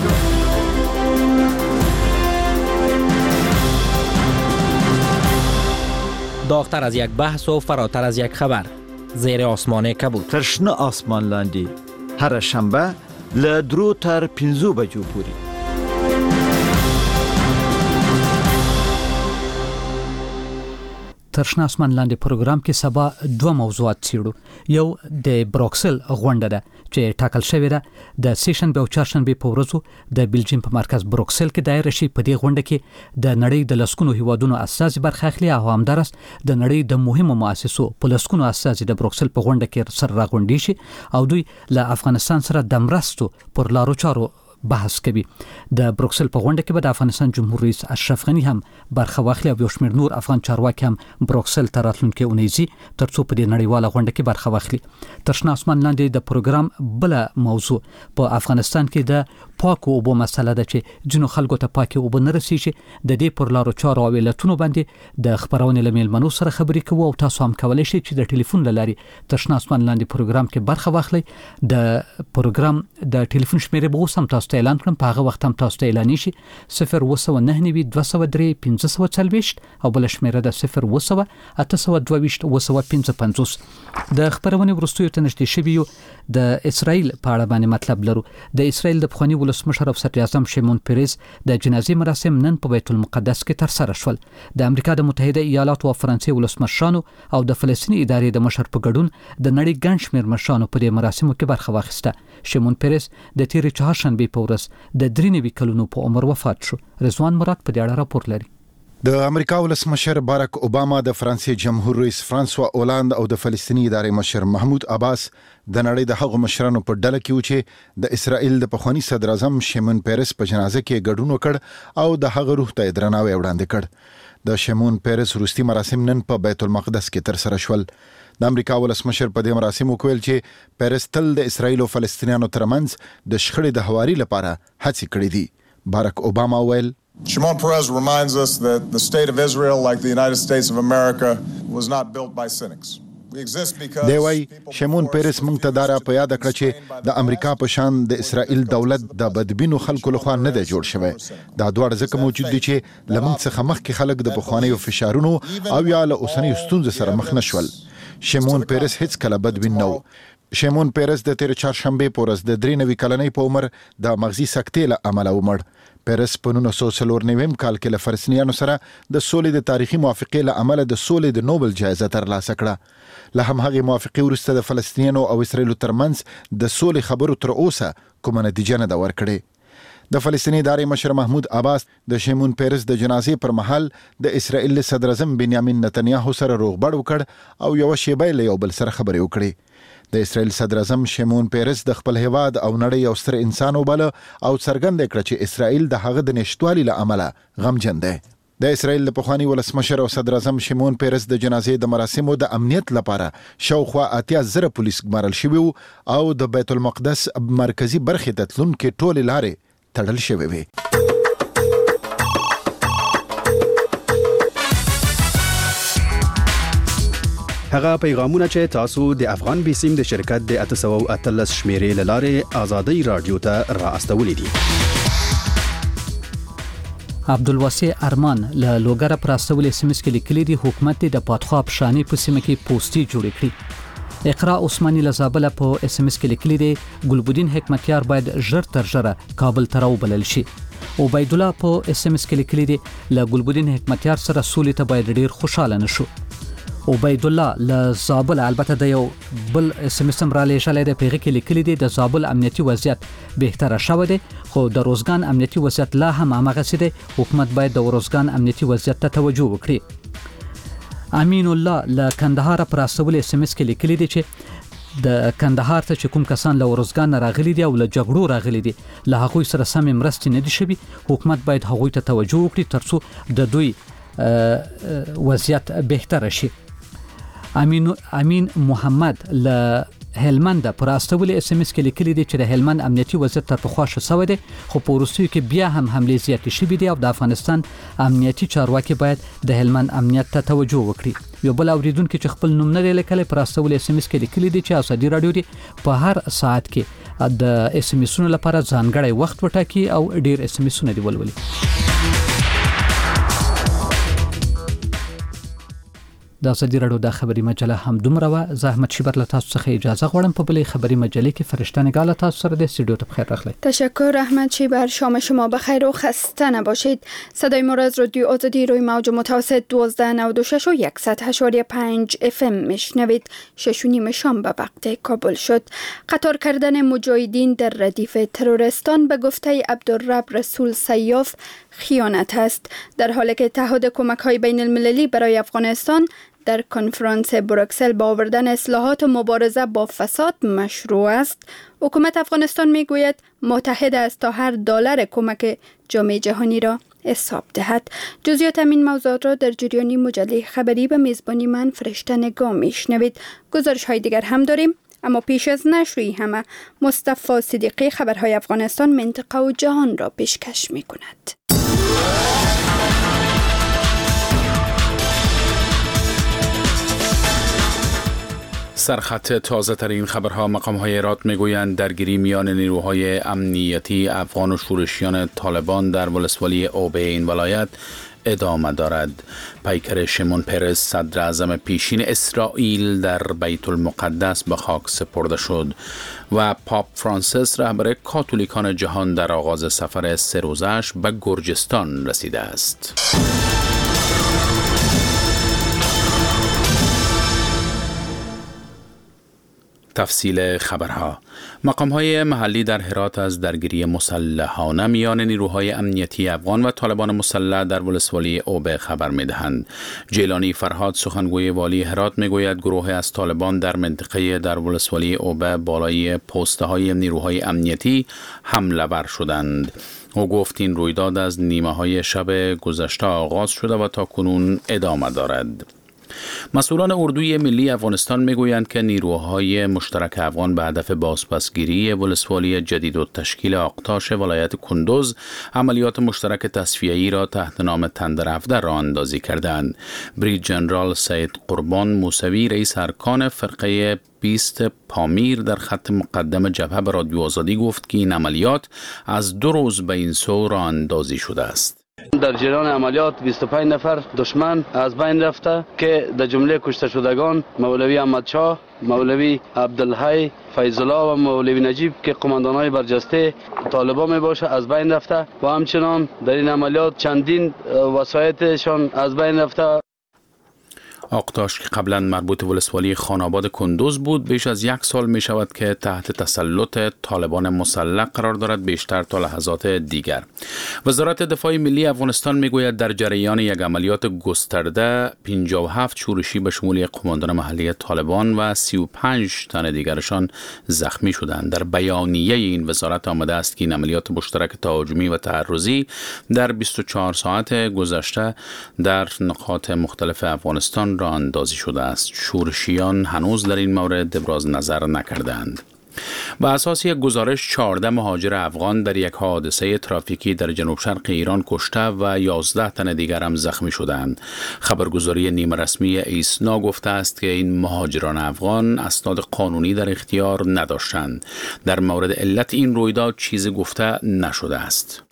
داغتر از یک بحث و فراتر از یک خبر. زیر آسمان کبود. ترشنه آسمان لاندی هر شنبه له درو تر پنځو بجو پورې. ترشنه آسمان لاندې پروګرام کې سبا دوه موضوعات څیړو. یو د بروکسل غونډه ده چې ټاکل شوې ده د سیشن به او چهارشنبه په ورځو د بلجیم په مرکز بروکسل کې دایر شي. په دې غونډه کې د نړۍ د لسکونو هیوادونو اساس برخه اخلي او همدارس د نړۍ د مهمو مؤسسو په لسکونو اساس د بروکسل په غونډه کې سره راغونډي شي او دوی له افغانستان سره د مرستو پر لارو چارو بحث کوي. د بروکسل په غونډه کې به د افغانستان جمهور رئیس اشرف غنی هم برخه واخلي او یو شمېر نور افغان چارواکي هم بروکسل ته راتلونکي اونیزي ترڅو په دې نړیواله غونډه کې برخه واخلي. ترشنه آسمان لاندې د پروګرام بل موضوع په افغانستان کې د پاکو اوبو مسله ده چې جنو خلکو ته پاکي اوبه نه رسیږي. د دې پر لارو چارو او علتونو باندې د خبرونې لمیل منو سره خبرې کوو او تاسو هم کولای شئ چې د ټلیفون لاري ترشنه آسمان لاندې پروګرام کې برخه واخلئ. د پروګرام د ټلیفون شمیره به اوس هم تاسو ته اعلان کړم. په هغه وخت هم تاسو ته اعلان شي صفر وسو نه نوي دوه سوه درې پنځه سوه څلوېښت او بل شمیره د صفر وسو اته سوه دوه ویشت وسو پنځه پنځوس. د خبرونې وروستیو ته نږدې شوي یو د اسرائیل په اړه باندې مطلب لرو. د اسرائیل د پخواني ولسمشر او صدر اعظم شیمون پیرز د جنازې مراسم نن په بیت المقدس کې ترسره شول. د امریکا د متحده ایالاتو او فرانسې ولسمشرانو او د فلسطیني ادارې د مشر په ګډون د نړۍ ګڼ شمېر مشرانو په دې مراسمو کې برخه واخیسته. شیمون پیرز د تیرې چهارشنبې په ورځ د درې نوي کلونو په عمر وفات شو. رضوان مراد په دې اړه راپور لري. د امریکا ولسمشر باراک اوباما، د فرانسې جمهور رئیس فرانسوا اولاند او د فلسطیني ادارې مشر محمود عباس د نړۍ د هغو مشرانو په ډله کې و چې د اسرائیل د پخواني صدر اعظم شیمون پیرز په جنازه کې ګډون وکړ او د هغه روح ته درناوی وړاندې کړ. د شیمون پیرز وروستي مراسم نن په بیت المقدس کې ترسره شول. د امریکا ولسمشر په دې مراسمو کې ویل چې پیرز تل د اسرائیل او فلسطینیانو ترمنځ د شخړې د هواري لپاره هڅې کړې دي. باراک اوباما ویل Shimon Peres reminds us that the state of Israel, like the United States of America, was not built by cynics. دی وای شیمون پیرز مونږ ته دا را په یاد کړ چې د امریکا په شان د اسرائیل دولت د بدبینو خلکو لخوا نه دی جوړ شوی. دا دواړه ځکه موجود دي چې لمن څخه مخکې خلک د بخوانیو فشارونو او یا له اوسنیو ستونزو سره مخ نه شول. شیمون پیرز هیڅ کله بدبین نه و. شیمون پیرز د تیر چهارشنبه په ورځ د درې نوي کلنۍ په عمر د مغزي سکتې له امله ومړ. پیرز په نولس سوه څلور نوي کال کې له فلسطینیانو سره د سولې د تاریخي موافقې له امله د سولې د نوبل جایزه ترلاسه کړه. له همغې موافقې وروسته د فلسطینیانو او اسرائیلو ترمنځ د سولې خبرو تر اوسه کومه نتیجه نه ده ورکړې. د فلسطیني ادارې مشر محمود عباس د شیمون پیرز د جنازې پر مهال د اسرائیل صدر اعظم بنیامین نتنیاهو سره روغبړ وکړ او یو شیبه له یو بل سره خبرې وکړې. د اسرائیل صدر اعظم شیمون پیرز د خپل هیواد او نړۍ یو ستر انسان وباله او څرګنده کړه چې اسرائیل د هغه د نشټوالي له امله غمجن دی. د اسرائیل د پخواني ولسمشر او صدر اعظم شیمون پیرز د جنازې د مراسمو د امنیت لپاره شاوخوا اتیا زره پولیس ګمارل شوي او د بیت المقدس مرکزی برخې ته تلونکې ټولې لارې تړل شوې وې. هغه پیغامونه چې تاسو د افغان بیسیم د شرکت د اته سوه اتلس شمیرې له لارې ازادي رادیو ته را استولې دي. عبدالواسع ارمان له لوګره پر استول اس ام اس کې لیکلي دي حکومت د پاتخوا پشانی په سیمه کې پوسټي جوړ کړي. اقرا عثماني لزابله په اس ام اس کې لیکلي دي ګلبدین حکمتیار باید ژر تر ژره کابل ته راوبلل شي. عبید الله په اس ام اس کې لیکلي دي له ګلبدین حکمتیار سره سولې ته باید ډیر خوشاله نشو. عبید الله له زابل البته د یو بل اس ام اس را لېږلی دی. پیغه کې لیکلي دي د زابل امنیتي وضعیت بهتره شوی دی خو د روزګان امنیتي وضعیت لا هم هماغسې دی. حکومت باید د روزګان امنیتي وضعیت ته توجه وکړي. امین الله له کندهار پر استول اس ام اس کې لیکلي دي چې د کندهار ته چې کوم کسان له روزګان راغلي دي او له جګړو راغلي دي له هغوی سره سمې مرستې نه دي شوي. حکومت باید هغوی ته توجه وکړي ترڅو د دوی وضعیت بهتره شي. امین امین محمد له هلمند پر استول اس ام اس کې لیکلي دي چې د هلمند امنیتي وضعیت تر پخوا ښه شوی دی خو په وروستیو کې بیا هم حملې زیاتې شوې دي او د افغانستان امنیتي چارواکي باید د هلمند امنیت ته توجه وکړي. یو بل اوریدونکو چې خپل نوم نه لیکلی پر استول اس ام اس کې لیکلي دي چې ازادي رادیو دی په هر ساعت کې د اس ام اسونو لپاره ځانګړی وخت وټاکي او ډیر اس ام اسونه دی ولولي. د ازادي رادیو د خبري مجله هم دومره و. زه احمد شیبر له تاسو څخه اجازه غواړم په بلې خبري مجلې کې فرشته نگاه تاسو سره د استودیو ته بخیر راغلی. تشکر احمد شیبر. شام شما بخیر و خسته نباشید. صدای ما را از رادیو آزادی روی موج متوسط دوازده نود و شش و صد و هشت و پنج اف ام میشنوید. شش و نیم شام به وقت کابل شد. قطار کردن مجاهدین در ردیف ترورستان به گفته عبدالرب رسول سیاف خیانت است، در حالی که اتحاد کمک‌های بین المللی برای افغانستان در کنفرانس بروکسل با آوردن اصلاحات و مبارزه با فساد مشروع است. حکومت افغانستان میگوید متحد است تا هر دلار کمک جامعه جهانی را حساب دهد. جزئیات این موضوعات را در جریان مجله خبری به میزبانی من فرشته نگاه میشنوید. گزارش های دیگر هم داریم، اما پیش از نشر همه مصطفی صدیقی خبرهای افغانستان، منطقه و جهان را پیشکش میکند. سرخط تازه ترین خبرها. مقام های هرات میگویند درگیری میان نیروهای امنیتی افغان و شورشیان طالبان در ولسوالی اوبه این ولایت ادامه دارد. پیکر شمون پرس صدر اعظم پیشین اسرائیل در بیت المقدس به خاک سپرده شد و پاپ فرانسیس رهبر کاتولیکان جهان در آغاز سفر سه روزش به گرجستان رسیده است. تفصیل خبرها. مقام‌های محلی در هرات از درگیری مسلحانه میان نیروهای امنیتی افغان و طالبان مسلح در ولسوالی اوبه خبر می‌دهند. جیلانی فرهاد سخنگوی والی هرات میگوید گروه از طالبان در منطقه در ولسوالی اوبه بالای پست‌های نیروهای امنیتی حمله ور شدند. او گفت این رویداد از نیمه‌های شب گذشته آغاز شده و تا کنون ادامه دارد. مسئولان اردوی ملی افغانستان میگویند که نیروهای مشترک افغان به هدف بازپسگیری ولسوالی جدید و تشکیل آقتاش ولایت کندوز عملیات مشترک تصفیه‌ای را تحت نام تندرافته راه اندازی کردند. برید جنرال سید قربان موسوی رئیس ارکان فرقه بیست پامیر در خط مقدم جبهه به رادیو آزادی گفت که این عملیات از دو روز به این سو راه اندازی شده است. در جریان عملیات بیست و پنج نفر دشمن از بین رفته که در جمله کشته شدگان مولوی احمد شاه، مولوی عبدالحی فیض الله و مولوی نجیب که قماندانای برجسته طالبان می باشه از بین رفته و همچنان در این عملیات چندین وسایتشان از بین رفته. آقتاش که قبلا مربوط ولسوالی خاناباد کندوز بود بیش از یک سال می شود که تحت تسلط طالبان مسلح قرار دارد، بیشتر تا لحظات دیگر. وزارت دفاع ملی افغانستان می گوید در جریان یک عملیات گسترده پنجاه و هفت شورشی به شمول قماندان محلی طالبان و سی و پنج تن دیگرشان زخمی شدند. در بیانیه این وزارت آمده است که این عملیات مشترک تهاجمی و تعرضی در بیست و چهار ساعت گذشته در نقاط مختلف افغانستان راه اندازی شده است. شورشیان هنوز در این مورد ابراز نظر نکردند. با اساس یک گزارش چهارده مهاجر افغان در یک حادثه ترافیکی در جنوب شرق ایران کشته و یازده تن دیگر هم زخمی شدند. خبرگزاری نیمه رسمی ایسنا گفته است که این مهاجران افغان اسناد قانونی در اختیار نداشتند. در مورد علت این رویداد چیزی گفته نشده است.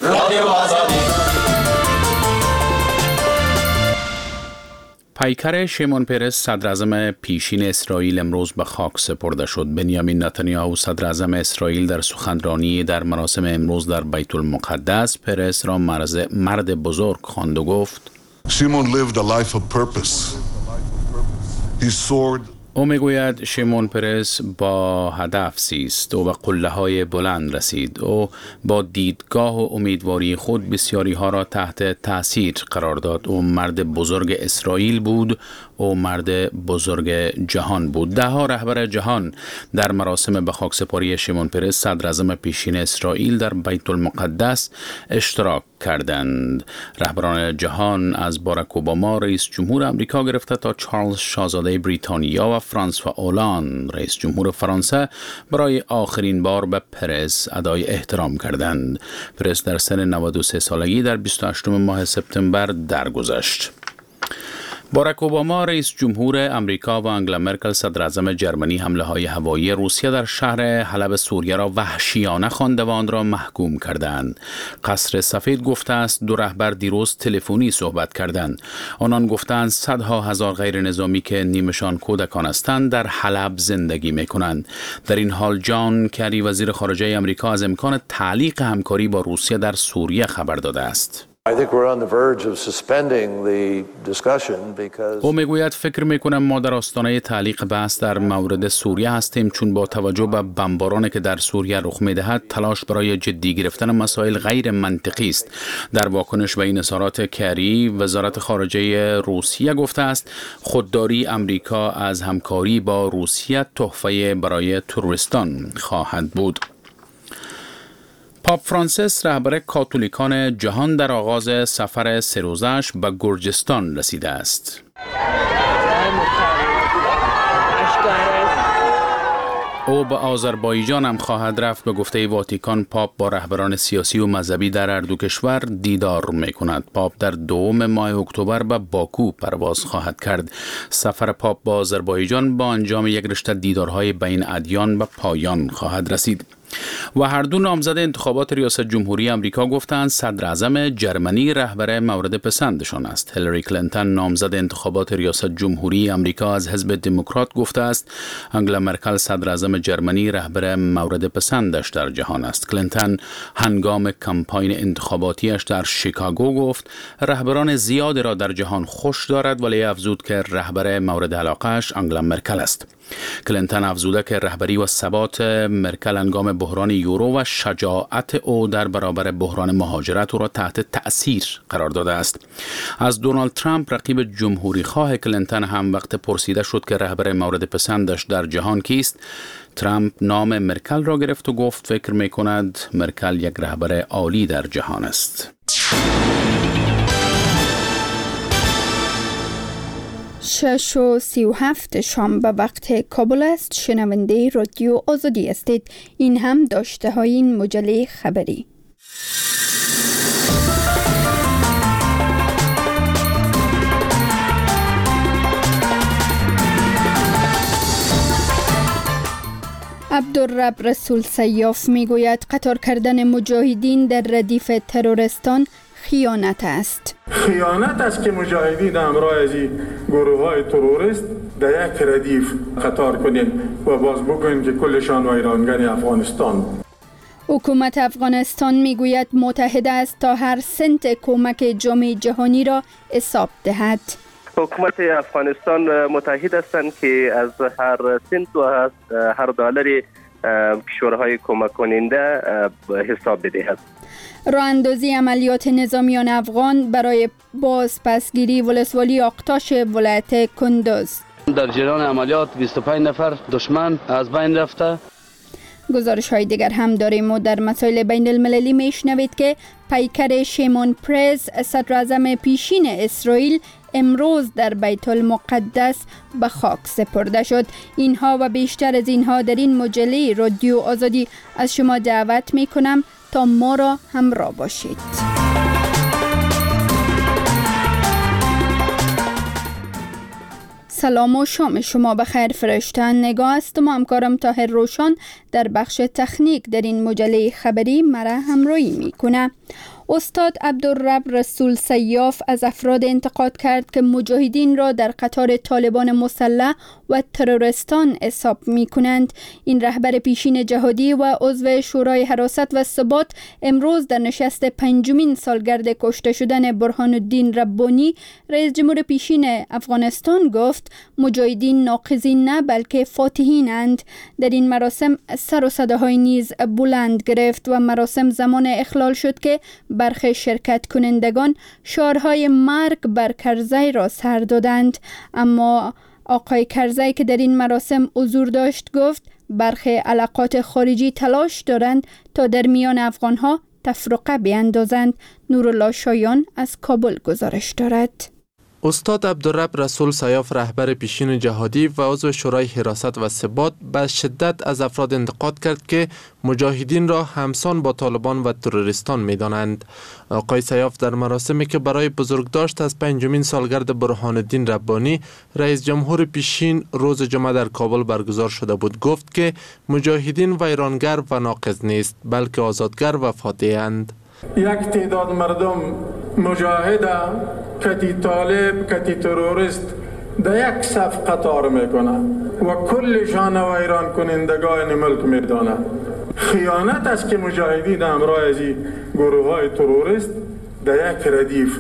پیکر شمون پرس صدر اعظم پیشین اسرائیل امروز به خاک سپرده شد. بنیامین نتانیاهو صدر اعظم اسرائیل در سخنرانی در مراسم امروز در بیت المقدس پرس را مرد بزرگ خواند و گفت Shimon lived a life of purpose. His sword او میگوید شمون پرس با هدف زیست و به قله های بلند رسید. او با دیدگاه و امیدواری خود بسیاری ها را تحت تاثیر قرار داد. او مرد بزرگ اسرائیل بود. او مرد بزرگ جهان بود. ده ها رهبر جهان در مراسم به خاکسپاری شمون پرس صدر اعظم پیشین اسرائیل در بیت المقدس اشتراک کردند. رهبران جهان از باراک اوباما رئیس جمهور آمریکا گرفته تا چارلز شاهزاده بریتانیا و فرانسوا اولاند رئیس جمهور فرانسه برای آخرین بار به پرز ادای احترام کردند. پرز در سن نود و سه سالگی در بیست و هشتم ماه سپتامبر درگذشت. باراک اوباما رئیس جمهور امریکا و آنگلا مرکل صدر اعظم جرمنی حمله های هوایی روسیه در شهر حلب سوریه را وحشیانه خوانده و آن را محکوم کردند. قصر سفید گفته است دو رهبر دیروز تلفنی صحبت کردند. آنان گفتند صدها هزار غیر نظامی که نیمشان کودکان هستند در حلب زندگی می‌کنند. در این حال جان کری وزیر خارجه امریکا از امکان تعلیق همکاری با روسیه در سوریه خبر داده است. او میگوید فکر میکنم ما در آستانه تعلیق بحث در مورد سوریه هستیم، چون با توجه به بمبارانی که در سوریه رخ میدهد تلاش برای جدی گرفتن مسائل غیر منطقی است. در واکنش به این اظهارات کری، وزارت خارجه روسیه گفته است خودداری امریکا از همکاری با روسیه تحفه برای تروریستان خواهد بود. پاپ فرانسیس رهبر کاتولیکان جهان در آغاز سفر سه روزه‌اش به گرجستان رسیده است. او به آذربایجان هم خواهد رفت. به گفته واتیکان پاپ با رهبران سیاسی و مذهبی در هر دو کشور دیدار می‌کند. پاپ در دوم ماه اکتبر به باکو پرواز خواهد کرد. سفر پاپ با آذربایجان با انجام یک رشته دیدارهای بین ادیان به پایان خواهد رسید. و هر دو نامزد انتخابات ریاست جمهوری امریکا گفتند صدر اعظم جرمنی رهبر مورد پسندشان است. هیلاری کلینتون نامزد انتخابات ریاست جمهوری امریکا از حزب دموکرات گفته است آنگلا مرکل صدر اعظم جرمنی رهبر مورد پسندش در جهان است. کلینتون هنگام کمپاین انتخاباتیش در شیکاگو گفت رهبران زیاد را در جهان خوش دارد، ولی افزود که رهبر مورد علاقه‌اش آنگلا مرکل است. کلینتون افزوده که رهبری و ثبات مرکل هنگام بحران یورو و شجاعت او در برابر بحران مهاجرت او را تحت تأثیر قرار داده است. از دونالد ترامپ رقیب جمهوری خواه کلینتون هم وقت پرسیده شد که رهبر مورد پسندش در جهان کیست، ترامپ نام مرکل را گرفت و گفت فکر می کند مرکل یک رهبر عالی در جهان است. شش و سی و هفت شام به وقت کابل است. شنونده رادیو آزادی استید. این هم داشته های این مجله خبری. عبدالرب رسول سیاف میگوید قطار کردن مجاهدین در ردیف ترورستان خیانت است. خیانت است که مجاهدین همراه از گروه های تروریست در یک ردیف قطار کنین و باز بگوین که کلشان ویرانگر افغانستان. حکومت افغانستان میگوید متحد است تا هر سنت کمک جامعه جهانی را حساب دهد. حکومت افغانستان متحد هستند که از هر سنت و هر دلاری کشورهای کمک کننده حساب بدهد. راه اندازی عملیات نظامیان افغان برای بازپسگیری ولسوالی آقتاش ولایت کندوز. در جریان عملیات بیست و پنج نفر دشمن از بین رفته. گزارش های دیگر هم داریم و در مسائل بین المللی میشنوید که پیکر شیمون پرز صدر اعظم پیشین اسرائیل امروز در بیت المقدس به خاک سپرده شد. اینها و بیشتر از اینها در این مجله رادیو آزادی از شما دعوت می کنم تا ما را همراه باشید. سلام و شام شما بخیر. فرشتن نگاه است و همکارم طاهر روشن در بخش تکنیک در این مجله خبری مرا همراهی می کنه. استاد عبدالرب رسول سیاف از افراد انتقاد کرد که مجاهدین را در قطار طالبان مسلح و ترورستان حساب می کنند. این رهبر پیشین جهادی و عضو شورای حراست و ثبات امروز در نشست پنجمین سالگرد کشته شدن برهان الدین ربانی رئیس جمهور پیشین افغانستان گفت مجاهدین ناقضین نه بلکه فاتحینند. در این مراسم سر و صداهای نیز بلند گرفت و مراسم زمان اخلال شد که برخی شرکت کنندگان شعارهای مرگ بر کرزی را سر دادند. اما آقای کرزی که در این مراسم حضور داشت گفت برخی علاقات خارجی تلاش دارند تا در میان افغانها تفرقه بیندازند. نورالله شایان از کابل گزارش دارد. استاد عبدالرب رسول سیاف رهبر پیشین جهادی و عضو شورای حراست و ثبات به شدت از افراد انتقاد کرد که مجاهدین را همسان با طالبان و تروریستان می دانند. آقای سیاف در مراسمی که برای بزرگداشت از پنجمین سالگرد برهان الدین ربانی رئیس جمهور پیشین روز جمعه در کابل برگزار شده بود گفت که مجاهدین ویرانگر و ناقض نیست بلکه آزادگر و فاتح اند. یک تعداد مردم مجاهد کتی طالب کتی تروریست در یک صف قطار میکنه و کلشان ویران کنندگان ملک میدانه. خیانت است که مجاهدین همراه از گروه های تروریست در یک ردیف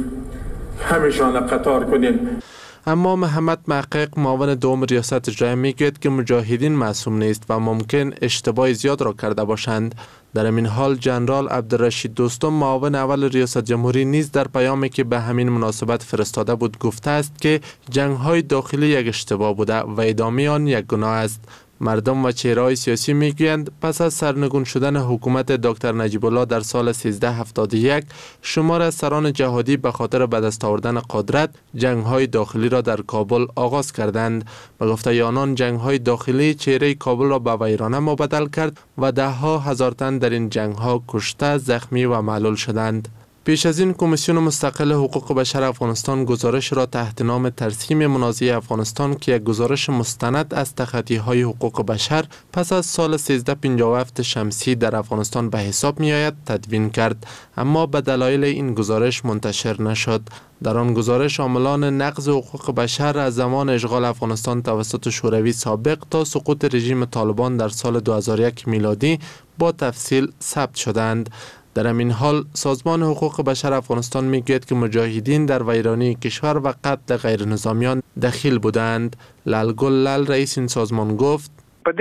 همیشان قطار کنین. اما محمد محقق معاون دوم ریاست اجرایی میگوید که مجاهدین معصوم نیست و ممکن اشتباه زیاد را کرده باشند. در این حال جنرال عبدالرشید دوستم معاون اول ریاست جمهوری نیز در پیامی که به همین مناسبت فرستاده بود گفته است که جنگ‌های داخلی یک اشتباه بوده و ادامه آن یک گناه است. مردم و چهره‌های سیاسی میگویند پس از سرنگون شدن حکومت دکتر نجیب الله در سال سیزده هفتاد و یک شمار از سران جهادی به خاطر به دست آوردن قدرت جنگ‌های داخلی را در کابل آغاز کردند. به گفته آنان جنگ‌های داخلی چهره کابل را به ویرانه مبدل کرد و ده ها هزار تن در این جنگ‌ها کشته، زخمی و معلول شدند. پیش از این کمیسیون مستقل حقوق بشر افغانستان گزارش را تحت نام ترسیم منازعه افغانستان که یک گزارش مستند از تخطی‌های حقوق بشر پس از سال سیزده پنجاه و هفت شمسی در افغانستان به حساب می آید تدوین کرد، اما به دلایل این گزارش منتشر نشد. در آن گزارش عاملان نقض حقوق بشر از زمان اشغال افغانستان توسط شوروی سابق تا سقوط رژیم طالبان در سال دو هزار و یک میلادی با تفصیل ثبت شدند. در همین حال سازمان حقوق بشر افغانستان میگوید که مجاهدین در ویرانی کشور و قتل غیر نظامیان دخیل بودند. لالگل لال رئیس این سازمان گفت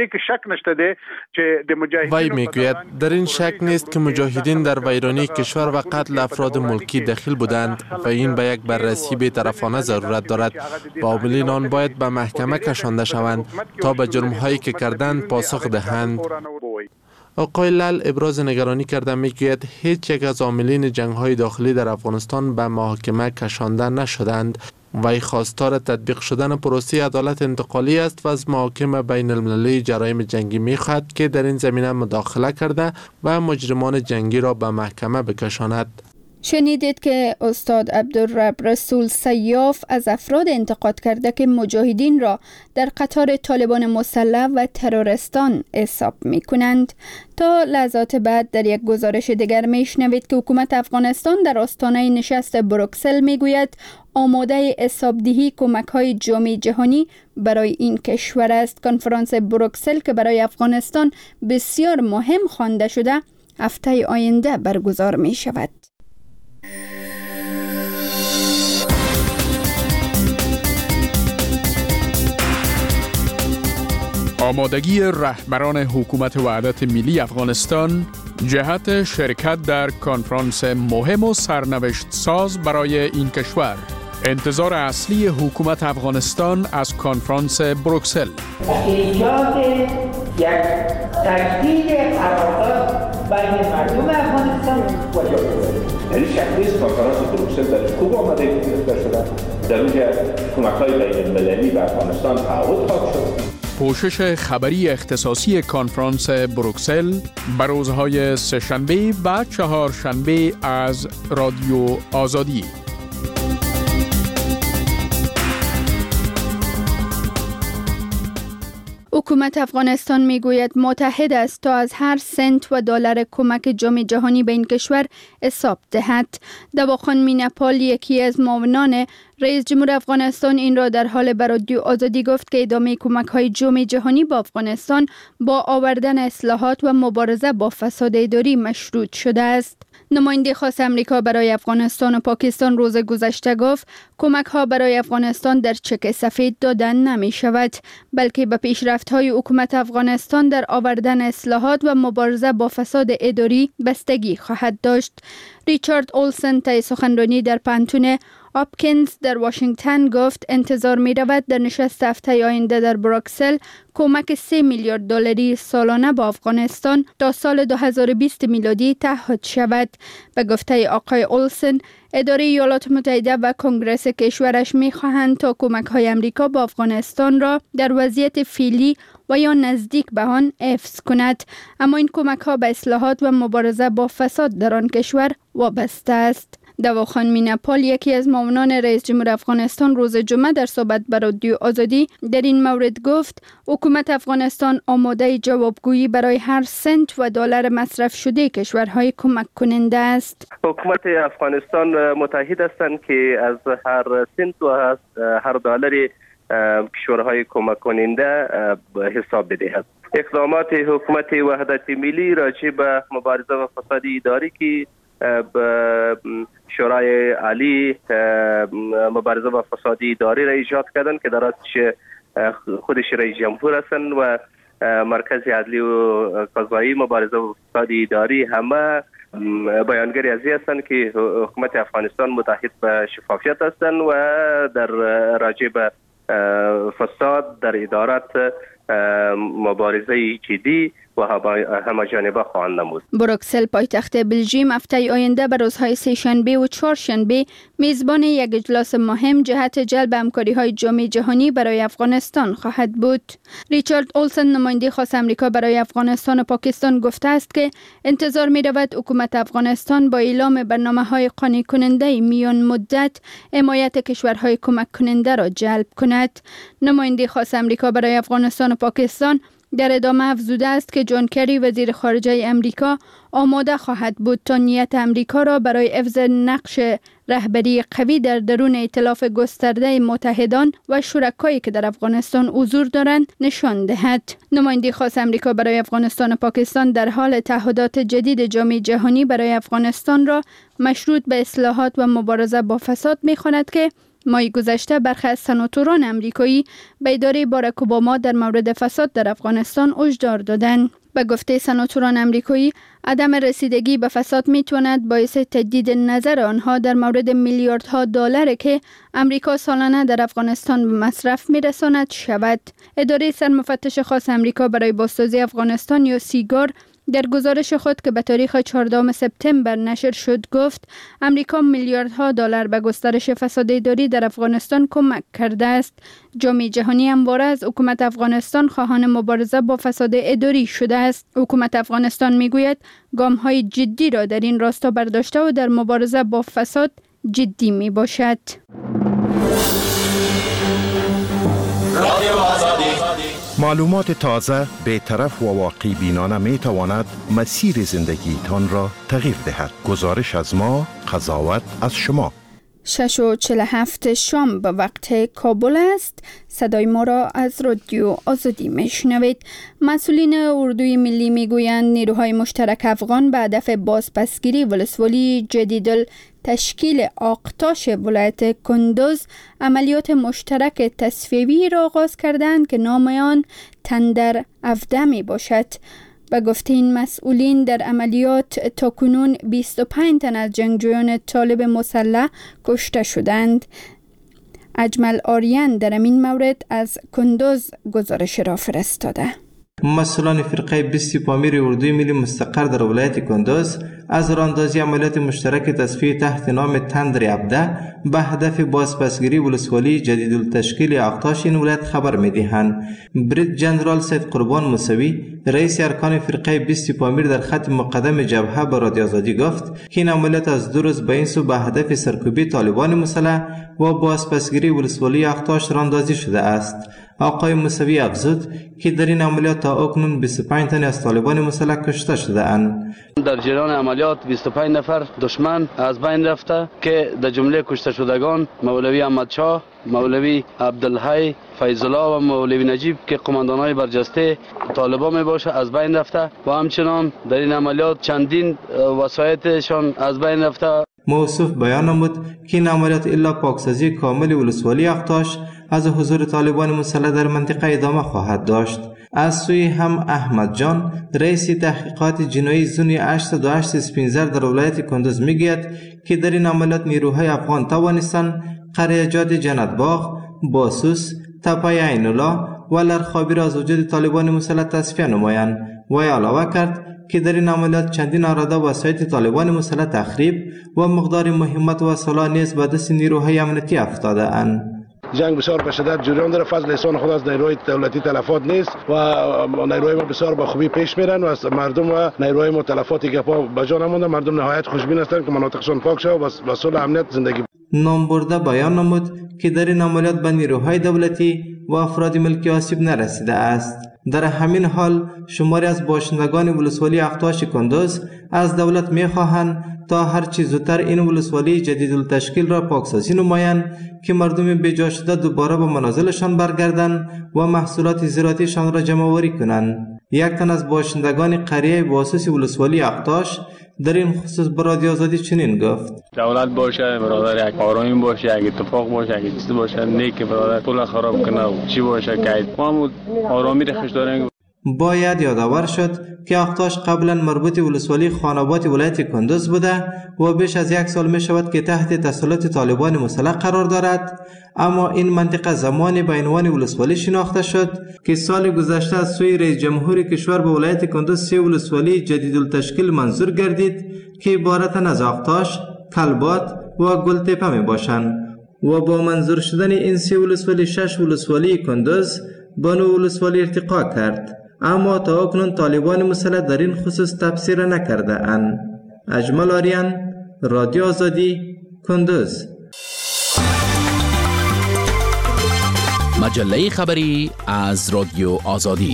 وی میگوید در این شک نیست که مجاهدین در ویرانی کشور و قتل افراد ملکی دخیل بودند و این به یک بررسی بی‌طرفانه ضرورت دارد و عاملین آن باید به محکمه کشانده شوند تا به جرم‌هایی که کردند پاسخ دهند. آقای لال ابراز نگرانی کرده میگوید هیچ یک از عاملین جنگ‌های داخلی در افغانستان به محاکمه کشانده نشدند. وی خواستار تطبیق شدن پروسه عدالت انتقالی است و از محاکم بین المللی جرایم جنگی می‌خواهد که در این زمینه مداخله کرده و مجرمان جنگی را به محکمه بکشاند. شنیدید که استاد عبدالرب رسول سیاف از افراد انتقاد کرده که مجاهدین را در قطار طالبان مسلح و تروریستان حساب می کنند. تا لحظات بعد در یک گزارش دیگر می شنوید که حکومت افغانستان در آستانه نشست بروکسل می گوید آماده حسابدهی کمک های جامعه جهانی برای این کشور است. کنفرانس بروکسل که برای افغانستان بسیار مهم خوانده شده هفته آینده برگزار می شود. آمادگی رهبران حکومت وحدت ملی افغانستان جهت شرکت در کنفرانس مهم و سرنوشت ساز برای این کشور. انتظار اصلی حکومت افغانستان از کنفرانس بروکسل ایجاد یک تجدید قرارداد بین مردم افغانستان و جامعه. یعنی شک نیست کنفرانس بروکسل در خوب آماده گرفته شده، در اونجا کمک‌های بین‌المللی به افغانستان تعهد خواهد شد. پوشش خبری اختصاصی کنفرانس بروکسل بر روزهای سه‌شنبه و چهارشنبه از رادیو آزادی. حکومت افغانستان میگوید متحد است تا از هر سنت و دلار کمک جام جهانی به این کشور حساب دهد. دواخان مینپال یکی از معاونان رئیس جمهور افغانستان این را در حال به رادیو آزادی گفت که ادامه کمک های جام جهانی با افغانستان با آوردن اصلاحات و مبارزه با فساد اداری مشروط شده است. نماینده خاص امریکا برای افغانستان و پاکستان روز گذشته گفت کمک ها برای افغانستان در چک سفید دادن نمی شود بلکه به پیشرفت های حکومت افغانستان در آوردن اصلاحات و مبارزه با فساد اداری بستگی خواهد داشت. ریچارد اولسن طی سخنرانی در پانتون آپکینز در واشنگتن گفت انتظار می رود در نشست هفته آینده در بروکسل کمک سه میلیارد دلاری سالانه با افغانستان تا سال دو هزار و بیست میلادی تعهد شود. به گفته آقای اولسن، اداره ایالات متحده و کنگره کشورش می خواهند تا کمک های امریکا با افغانستان را در وضعیت فعلی و یا نزدیک به آن حفظ کند، اما این کمک ها به اصلاحات و مبارزه با فساد در آن کشور وابسته است. دواخان میناپال، یکی از معاونان رئیس جمهور افغانستان، روز جمعه در صحبت با رادیو آزادی در این مورد گفت حکومت افغانستان آماده جوابگویی برای هر سنت و دلار مصرف شده کشورهای کمک کننده است. حکومت افغانستان متحد هستند که از هر سنت و از هر دلار کشورهای کمک کننده حساب بدهد. اقدامات حکومت وحدت ملی راجع به مبارزه با فساد اداری که به شورای عالی مبارزه با فساد اداری را ایجاد کردن که در ازش خودش رئیس جمهور هستند و مرکز عدلی و قضایی مبارزه با فساد اداری همه بیانگری از این هستند که حکومت افغانستان متحد به شفافیت هستند و در راجع به فساد در ادارات مبارزه جدی و همه‌جانبه خواهند نمود. بروکسل پایتخت بلژیم هفته آینده به روزهای سه شنبه و چهار شنبه میزبان یک اجلاس مهم جهت جلب همکاری‌های جامعه جهانی برای افغانستان خواهد بود. ریچارد اولسن، نماینده خاص آمریکا برای افغانستان و پاکستان، گفته است که انتظار می‌رود حکومت افغانستان با اعلام برنامه‌های قانع کننده میان مدت حمایت کشورهای کمک کننده را جلب کند. نماینده خاص آمریکا برای افغانستان و پاکستان در ادامه افزوده است که جان کری، وزیر خارجه امریکا، آماده خواهد بود تا نیت امریکا را برای حفظ نقش رهبری قوی در درون ائتلاف گسترده متحدان و شرکایی که در افغانستان حضور دارند نشان دهد. نماینده خاص امریکا برای افغانستان و پاکستان در حال تعهدات جدید جامعه جهانی برای افغانستان را مشروط به اصلاحات و مبارزه با فساد می‌خواند که ماه گذشته برخی از سناتوران امریکایی به اداره باراک اوباما در مورد فساد در افغانستان هشدار دادند. به گفته سناتوران امریکایی، عدم رسیدگی به فساد میتواند باعث تجدید نظر آنها در مورد میلیاردها دلار که امریکا سالانه در افغانستان به مصرف میرساند شود. اداره سرمفتش خاص امریکا برای بازسازی افغانستان یا سیگار در گزارش خود که به تاریخ چهاردهم سپتامبر نشر شد گفت امریکا میلیاردها دلار به گسترش فساد اداری در افغانستان کمک کرده است. جامعه جهانی همواره از حکومت افغانستان خواهان مبارزه با فساد اداری شده است. حکومت افغانستان میگوید گام‌های جدی را در این راستا برداشته و در مبارزه با فساد جدی می باشد. معلومات تازه، بی‌طرف و واقعی بینانه می تواند مسیر زندگی تان را تغییر دهد. گزارش از ما، قضاوت از شما. شش و چهل و هفت شام به وقت کابل است. صدای ما را از رادیو آزادی میشنوید. مسئولین اردوی ملی میگویند نیروهای مشترک افغان به هدف بازپسگیری ولسوالی جدیدل تشکیل آقتاش ولایت کندوز عملیات مشترک تصفیه‌ای را آغاز کردند که نام آن تندر هفده می باشد. به گفته این مسئولین در عملیات تاکنون بیست و پنج تن از جنگجویان طالب مسلح کشته شدند. اجمل آریان در این مورد از کندوز گزارش را فرستاده. مسئولان فرقه بیست پامیر اردوی ملی مستقر در ولایت کندوز از راندازی عملیات مشترک تصفیه تحت نام تندر عبده به هدف بازپسگیری ولسوالی جدید التشکیل آقتاش این ولایت خبر می‌دهند. برید جنرال سید قربان موسوی، رئیس ارکان فرقه بیست پامیر، در خط مقدم جبهه به رادیو آزادی گفت که این عملیات از دو روز به این سو به هدف سرکوبی طالبان مسلح و بازپسگیری ولسوالی آقتاش راندازی شده است. آقای موسوی افزود که در این عملیات تا اکنون بیست و پنج تن از طالبان مسلح کشته شده اند. در جریان عملیات بیست و پنج نفر دشمن از بین رفته که در جمله کشته شدگان مولوی احمد شاه، مولوی عبدالحی فیض الله و مولوی نجیب که قماندانای برجسته طالبان می باشه از بین رفته و همچنان در این عملیات چندین وسایتشان از بین رفته. موصوف بیان نمود که این عملیات الا پاکسازی کامل ولسوالی آقتاش از حضور طالبان مسلح در منطقه ادامه خواهد داشت. از سوی هم احمد جان رئیس تحقیقات جنایی زون هشتصد و هشت اسپینزر در ولایت کندوز میگوید که در این عملیات نیروهای افغان توانستند قریه‌جات جنت باغ، باسوس، تپه عین الله و لرخابی را از وجود طالبان مسلح تصفیه نمایند و علاوه کرد که در این عملیات چندین اراده و وسایط طالبان مسلح تخریب و مقدار مهمت و سلاح نیز به دست نیروهای امنیتی افتاده اند. جنگ بسیار به شدت جریان داره. فضل احسان خود از نیروهای دولتی تلفات نیست و نیروهای ما بسیار با خوبی پیش میرن و مردم و نیروهای ما تلفاتی که پا به جا نمونده. مردم نهایت خوشبین هستند که مناطقشان پاک شود و صلح امنیت زندگی. نامبرده بیان نمود که در این عملیات به نیروهای دولتی و افراد ملکی آسیب نرسیده است. در همین حال شماری از باشندگان ولسوالی اقتاش کندوز از دولت میخواهند تا هر چه زودتر این ولسوالی جدید التشکیل را پاکسازی نمایند که مردم بیجا شده دوباره به منازلشان برگردند و محصولات زراعتیشان را جمع آوری کنند. یک تن از باشندگان قریه باسوس ولسوالی اقتاش در این خصوص به رادیو آزادی چنین گفت: دولت باشه برادر، یک آرامی باشه، یک اتفاق باشه، یک چیز باشه، نیک برادر طول خراب کنه و چی باشه که ما آرامی رخش داریم. باید یادآور شد که اقتاش قبلا مربوط ولسوالی خانابات ولایت کندوز بوده و بیش از یک سال می شود که تحت تسلط طالبان مسلح قرار دارد، اما این منطقه زمانی به عنوان ولسوالی شناخته شد که سال گذشته از سوی رئیس جمهور کشور به ولایت کندوز سه ولسوالی جدید التشکیل منظور گردید که عبارتند از اقتاش، کلبات و گلتپه می باشند و با منظور شدن این سه ولسوالی شش ولسوالی کندوز به نو ولسوالی ارتقا کرد. اما تا اکنون طالبان مسلح در این خصوص تفسیر نکرده اند. اجمل آریان، رادیو آزادی، کندوز. مجله خبری از رادیو آزادی.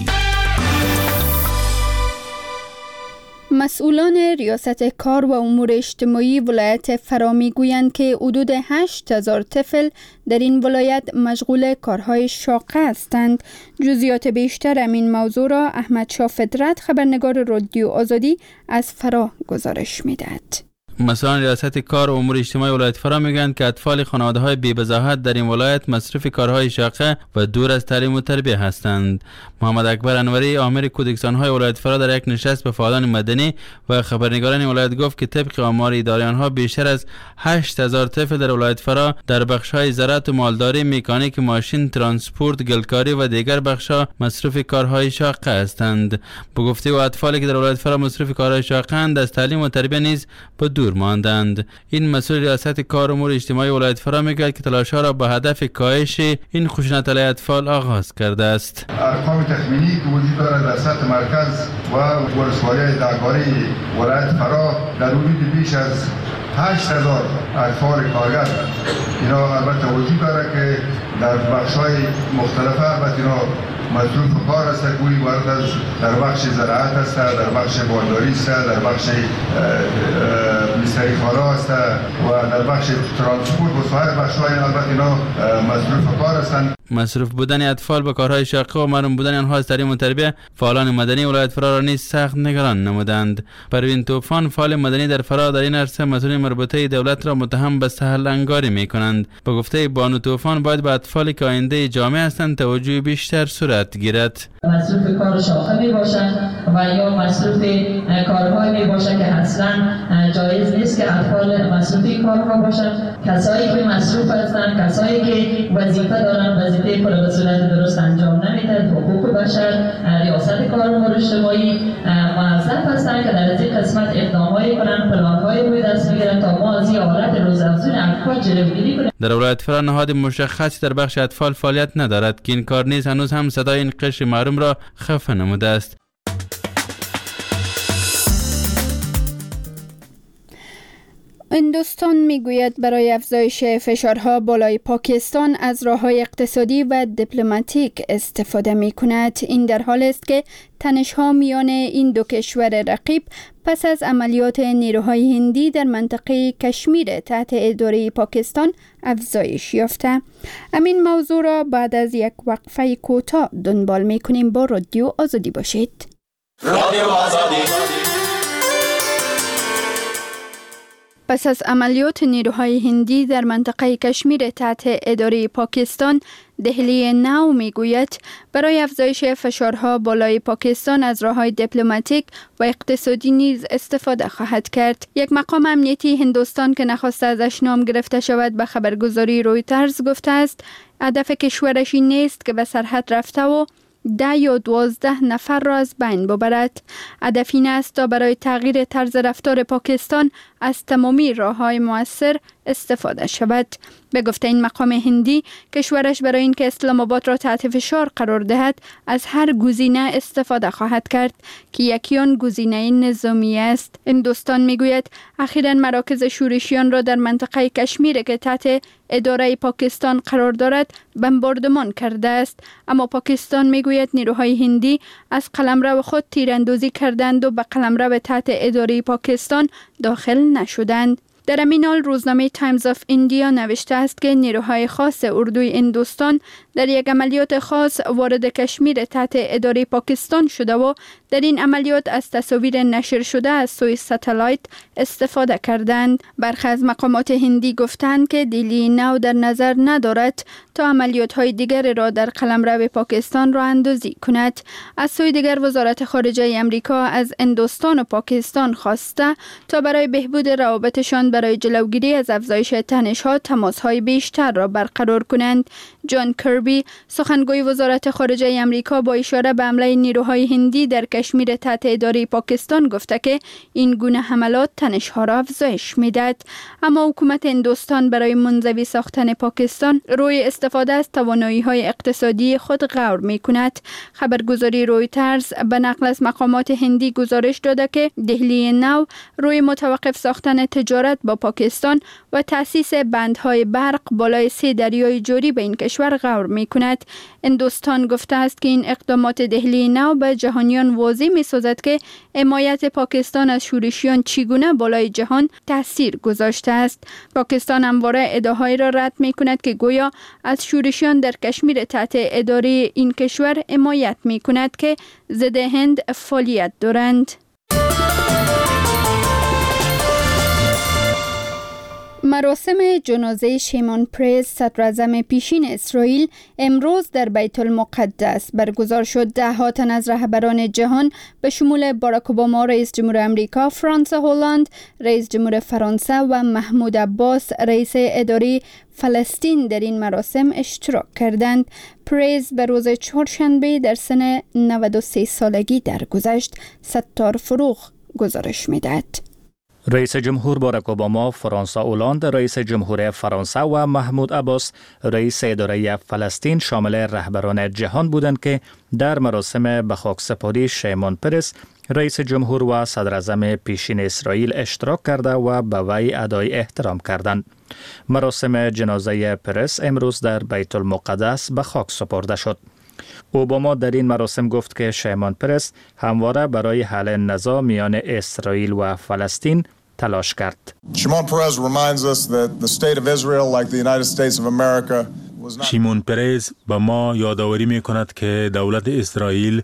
مسئولان ریاست کار و امور اجتماعی ولایت فرا میگویند که حدود هشت هزار طفل در این ولایت مشغول کارهای شاقه هستند. جزئیات بیشتر این موضوع را احمد شاه فطرت، خبرنگار رادیو آزادی، از فرا گزارش میدهد. مسئولان ریاست کار و امور اجتماعی ولایت فرا میگویند که اطفال خانواده‌های بی‌بضاحت در این ولایت مصروف کارهای شاقه و دور از تعلیم و تربیت هستند. محمد اکبر انوری، آمر کودکستان‌های ولایت فرا، در یک نشست به فعالان مدنی و خبرنگاران ولایت گفت که طبق آمار اداری آنها بیشتر از هشت هزار طفل در ولایت فرا در بخش‌های زراعت و مالداری، مکانیک، ماشین، ترانسپورت، گلکاری و دیگر بخش‌ها مصروف کارهای شاقه هستند. به گفته او اطفالی که در ولایت فرا مصروف کارهای شاقه اند از تعلیم و تربیت نیز به دور ماندند. این مسئول ریاست کار و امور اجتماعی ولایت فرا میگوید که تلاش‌ها را به هدف کاهش این خشونت علیه اطفال آغاز کرده است. ارقام تخمینی که وجود دارد در سطح مرکز و ولسوالی درباره ولایت فرا در حدود بیش از هشت هزار اطفال کارگر، اینا البته وجود دارد که در بخش‌های مختلف البته اینا مصروف کار است. گویی وارد از در بخش زراعت است، در بخش بارداری است، در بخش مستری خارا است و در بخش ترانسپورت و سایر بخش‌های البته اینا مصروف کار هستند. مصروف بودن اطفال به کارهای شاقه و محروم بودن آنها از تعلیم و تربیت فعالان مدنی ولایت فرا را نیز سخت نگران نمودند. پروین طوفان، فعال مدنی در فرا، در این عرصه مسئولین مربوطه دولت را متهم به سهل انگاری می‌کنند. به گفته بانو طوفان باید به اطفالی که آینده جامعه هستند توجه بیشتر صورت گیرد. مصروف کار شاقه می باشند و یا مصروف کارهای می باشند که اصلا جایز نیست که اطفال مصروف کارها باشند. کسایی که مصروف هستند، کسایی که وظیفه دارند، وظیفه خود به صورت درست انجام نمیدن. حقوق بشر، ریاست کار و امور اجتماعی موظف هستند که در این قسمت اقدامایی کنند، پلان‌های روی دست بگیرند تا ما از این حالت روزافزون اطفال جلوگیری کنیم. در ولایت فرا نهاد مشخصی در بخش اطفال فعالیت ندارد که این کار نیز هنوز هم صدای این قشر محروم را خفه نموده است. هندوستان میگوید برای افزایش فشارها بالای پاکستان از راه‌های اقتصادی و دیپلماتیک استفاده می‌کند. این در حالی است که تنش‌ها میان این دو کشور رقیب پس از عملیات نیروهای هندی در منطقه کشمیر تحت اداره پاکستان افزایش یافته. همین موضوع را بعد از یک وقفه کوتاه دنبال می‌کنیم. با رادیو آزادی باشید. رادیو آزادی. پس از عملیات نیروهای هندی در منطقه کشمیر تحت اداره پاکستان، دهلی نو میگوید برای افزایش فشارها بالای پاکستان از راه‌های دیپلماتیک و اقتصادی نیز استفاده خواهد کرد. یک مقام امنیتی هندوستان که نخواسته ازش نام گرفته شود به خبرگزاری رویترز گفته است هدف کشورش این نیست که به سرحد رفته و ده یا دوازده نفر را از بین ببرد. هدف این است تا برای تغییر طرز رفتار پاکستان از تمامی راه‌های مؤثر استفاده شود. به گفته این مقام هندی، کشورش برای اینکه اسلام آباد را تحت فشار قرار دهد از هر گزینه استفاده خواهد کرد که یکی آن گزینه نظامی است. هندوستان میگوید اخیراً مراکز شورشیان را در منطقه کشمیر که تحت اداره پاکستان قرار دارد بمباردمان کرده است، اما پاکستان میگوید نیروهای هندی از قلمرو خود تیراندازی کردند و به قلمرو تحت اداره پاکستان داخل نشدند. در همین حال روزنامه تایمز آف ایندیا نوشته است که نیروهای خاص اردوی هندوستان در یک عملیات خاص وارد کشمیر تحت اداره پاکستان شده و در این عملیات از تصاویر نشر شده از سوی ستلایت استفاده کردند. برخی از مقامات هندی گفتند که دهلی نو در نظر ندارد تا عملیات های دیگر را در قلمرو پاکستان را اندازی کند. از سوی دیگر وزارت خارجه امریکا از هندوستان و پاکستان خواسته تا برای بهبود روابطشان برای جلوگیری از افزایش تنش‌ها تماس‌های بیشتر را برقرار کنند. جان کربی، سخنگوی وزارت خارجه امریکا، با اشاره به حمله نیروهای هندی در کشمیر تحت اداره پاکستان گفته که این گونه حملات تنش‌ها را افزایش می‌دهد. اما حکومت هندوستان برای منزوی ساختن پاکستان روی استفاده از توانایی‌های اقتصادی خود غور می‌کند. خبرگزاری رویترز به نقل از مقامات هندی گزارش داده که دهلی نو روی متوقف ساختن تجارت با پاکستان و تأسیس بندهای برق بالای سه دریای جوری به این کشور غور می کند. هندوستان گفته است که این اقدامات دهلی نو به جهانیان واضح می سازد که حمایت پاکستان از شورشیان چگونه بالای جهان تاثیر گذاشته است. پاکستان همواره ادعاهایی را رد می کند که گویا از شورشیان در کشمیر تحت اداره این کشور حمایت می کند که ضد هند فعالیت دارند. مراسم جنازه شیمون پریز صدراعظم پیشین اسرائیل امروز در بیت المقدس برگزار شد. ده ها تن از رهبران جهان به شمول باراک اوباما رئیس جمهور آمریکا، فرانس هولند رئیس جمهور فرانسه و محمود عباس رئیس اداره فلسطین در این مراسم اشتراک کردند. پریز به روز چهارشنبه در سن نود و سه سالگی درگذشت. ستار فروغ گزارش می‌دهد. رئیس جمهور باراک اوباما، فرانسوا هولند رئیس جمهور فرانسه و محمود عباس رئیس اداره فلسطین شامل رهبران جهان بودند که در مراسم به خاکسپاری شیمون پرس رئیس جمهور و صدراعظم پیشین اسرائیل اشتراک کرده و به وی ادای احترام کردند. مراسم جنازه پرس امروز در بیت المقدس به خاک سپرده شد. اوباما در این مراسم گفت که شیمون پرس همواره برای حل نزاع میان اسرائیل و فلسطین تلاش کرد. Shimon Peres reminds us that the state of Israel, like the United States of America, was not... شیمون پرز به ما یادآوری می کند که دولت اسرائیل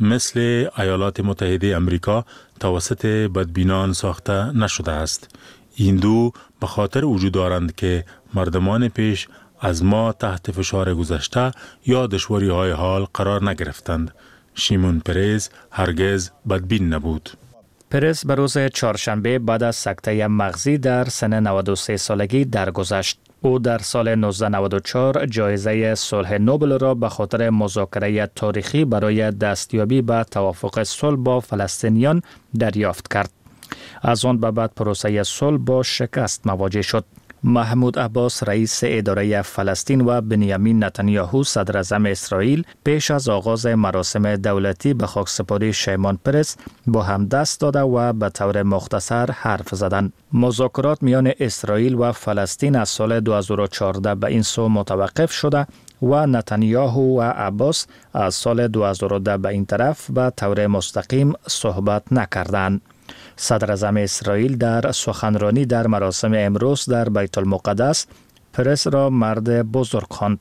مثل ایالات متحده امریکا توسط بدبینان ساخته نشده است. این دو به خاطر وجود دارند که مردمان پیش از ما تحت فشار گذشته یا دشواری های حال قرار نگرفتند. شیمون پرز هرگز بدبین نبود. پرز به روز چهارشنبه بعد از سکته مغزی در سن نود و سه سالگی درگذشت. او در سال نوزده نود و چهار جایزه صلح نوبل را به خاطر مذاکره تاریخی برای دستیابی به توافق صلح با فلسطینیان دریافت کرد. از آن به بعد پروسه صلح با شکست مواجه شد. محمود عباس رئیس اداره فلسطین و بنیامین نتانیاهو صدراعظم اسرائیل پیش از آغاز مراسم دولتی به خاکسپاری شیمون پرس با هم دست داده و به طور مختصر حرف زدند. مذاکرات میان اسرائیل و فلسطین از سال دو هزار و چهارده به این سو متوقف شده و نتانیاهو و عباس از سال دو هزار و ده به این طرف به طور مستقیم صحبت نکردند. صدراعظم اسرائیل در سخنرانی در مراسم امروز در بیت المقدس پرس را مرد بزرگ خواند.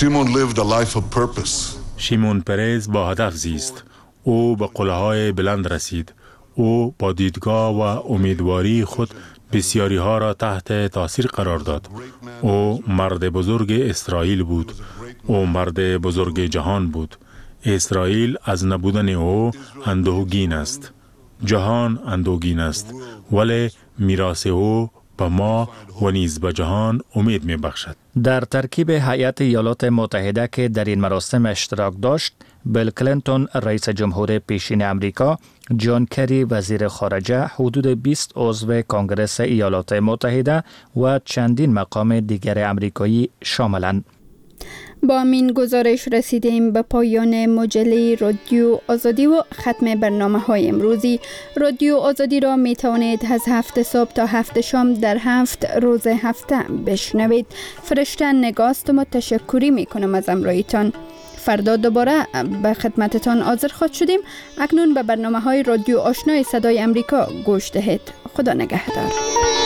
شیمون پرز با هدف زیست. او به قله‌های بلند رسید. او با دیدگاه و امیدواری خود بسیاری ها را تحت تاثیر قرار داد. او مرد بزرگ اسرائیل بود. او مرد بزرگ جهان بود. اسرائیل از نبودن او اندوهگین است. جهان اندوهگین است، ولی میراث او به ما و نیز به جهان امید می بخشد. در ترکیب هیئت ایالات متحده که در این مراسم اشتراک داشت، بیل کلینتون رئیس جمهور پیشین امریکا، جان کری وزیر خارجه، حدود بیست عضو کنگره ایالات متحده و چندین مقام دیگر امریکایی شاملند. با این گزارش رسیدیم به پایان مجله رادیو آزادی و ختم برنامه های امروزی. رادیو آزادی را می توانید از هفت صبح تا هفت شام در هفت روز هفته بشنوید. فرشته نگاستم و تشکری می کنم از امرایتان. فردا دوباره به خدمتتان حاضر خواهد شدیم. اکنون به برنامه های رادیو آشنای صدای امریکا گوش دهید. خدا نگهدار.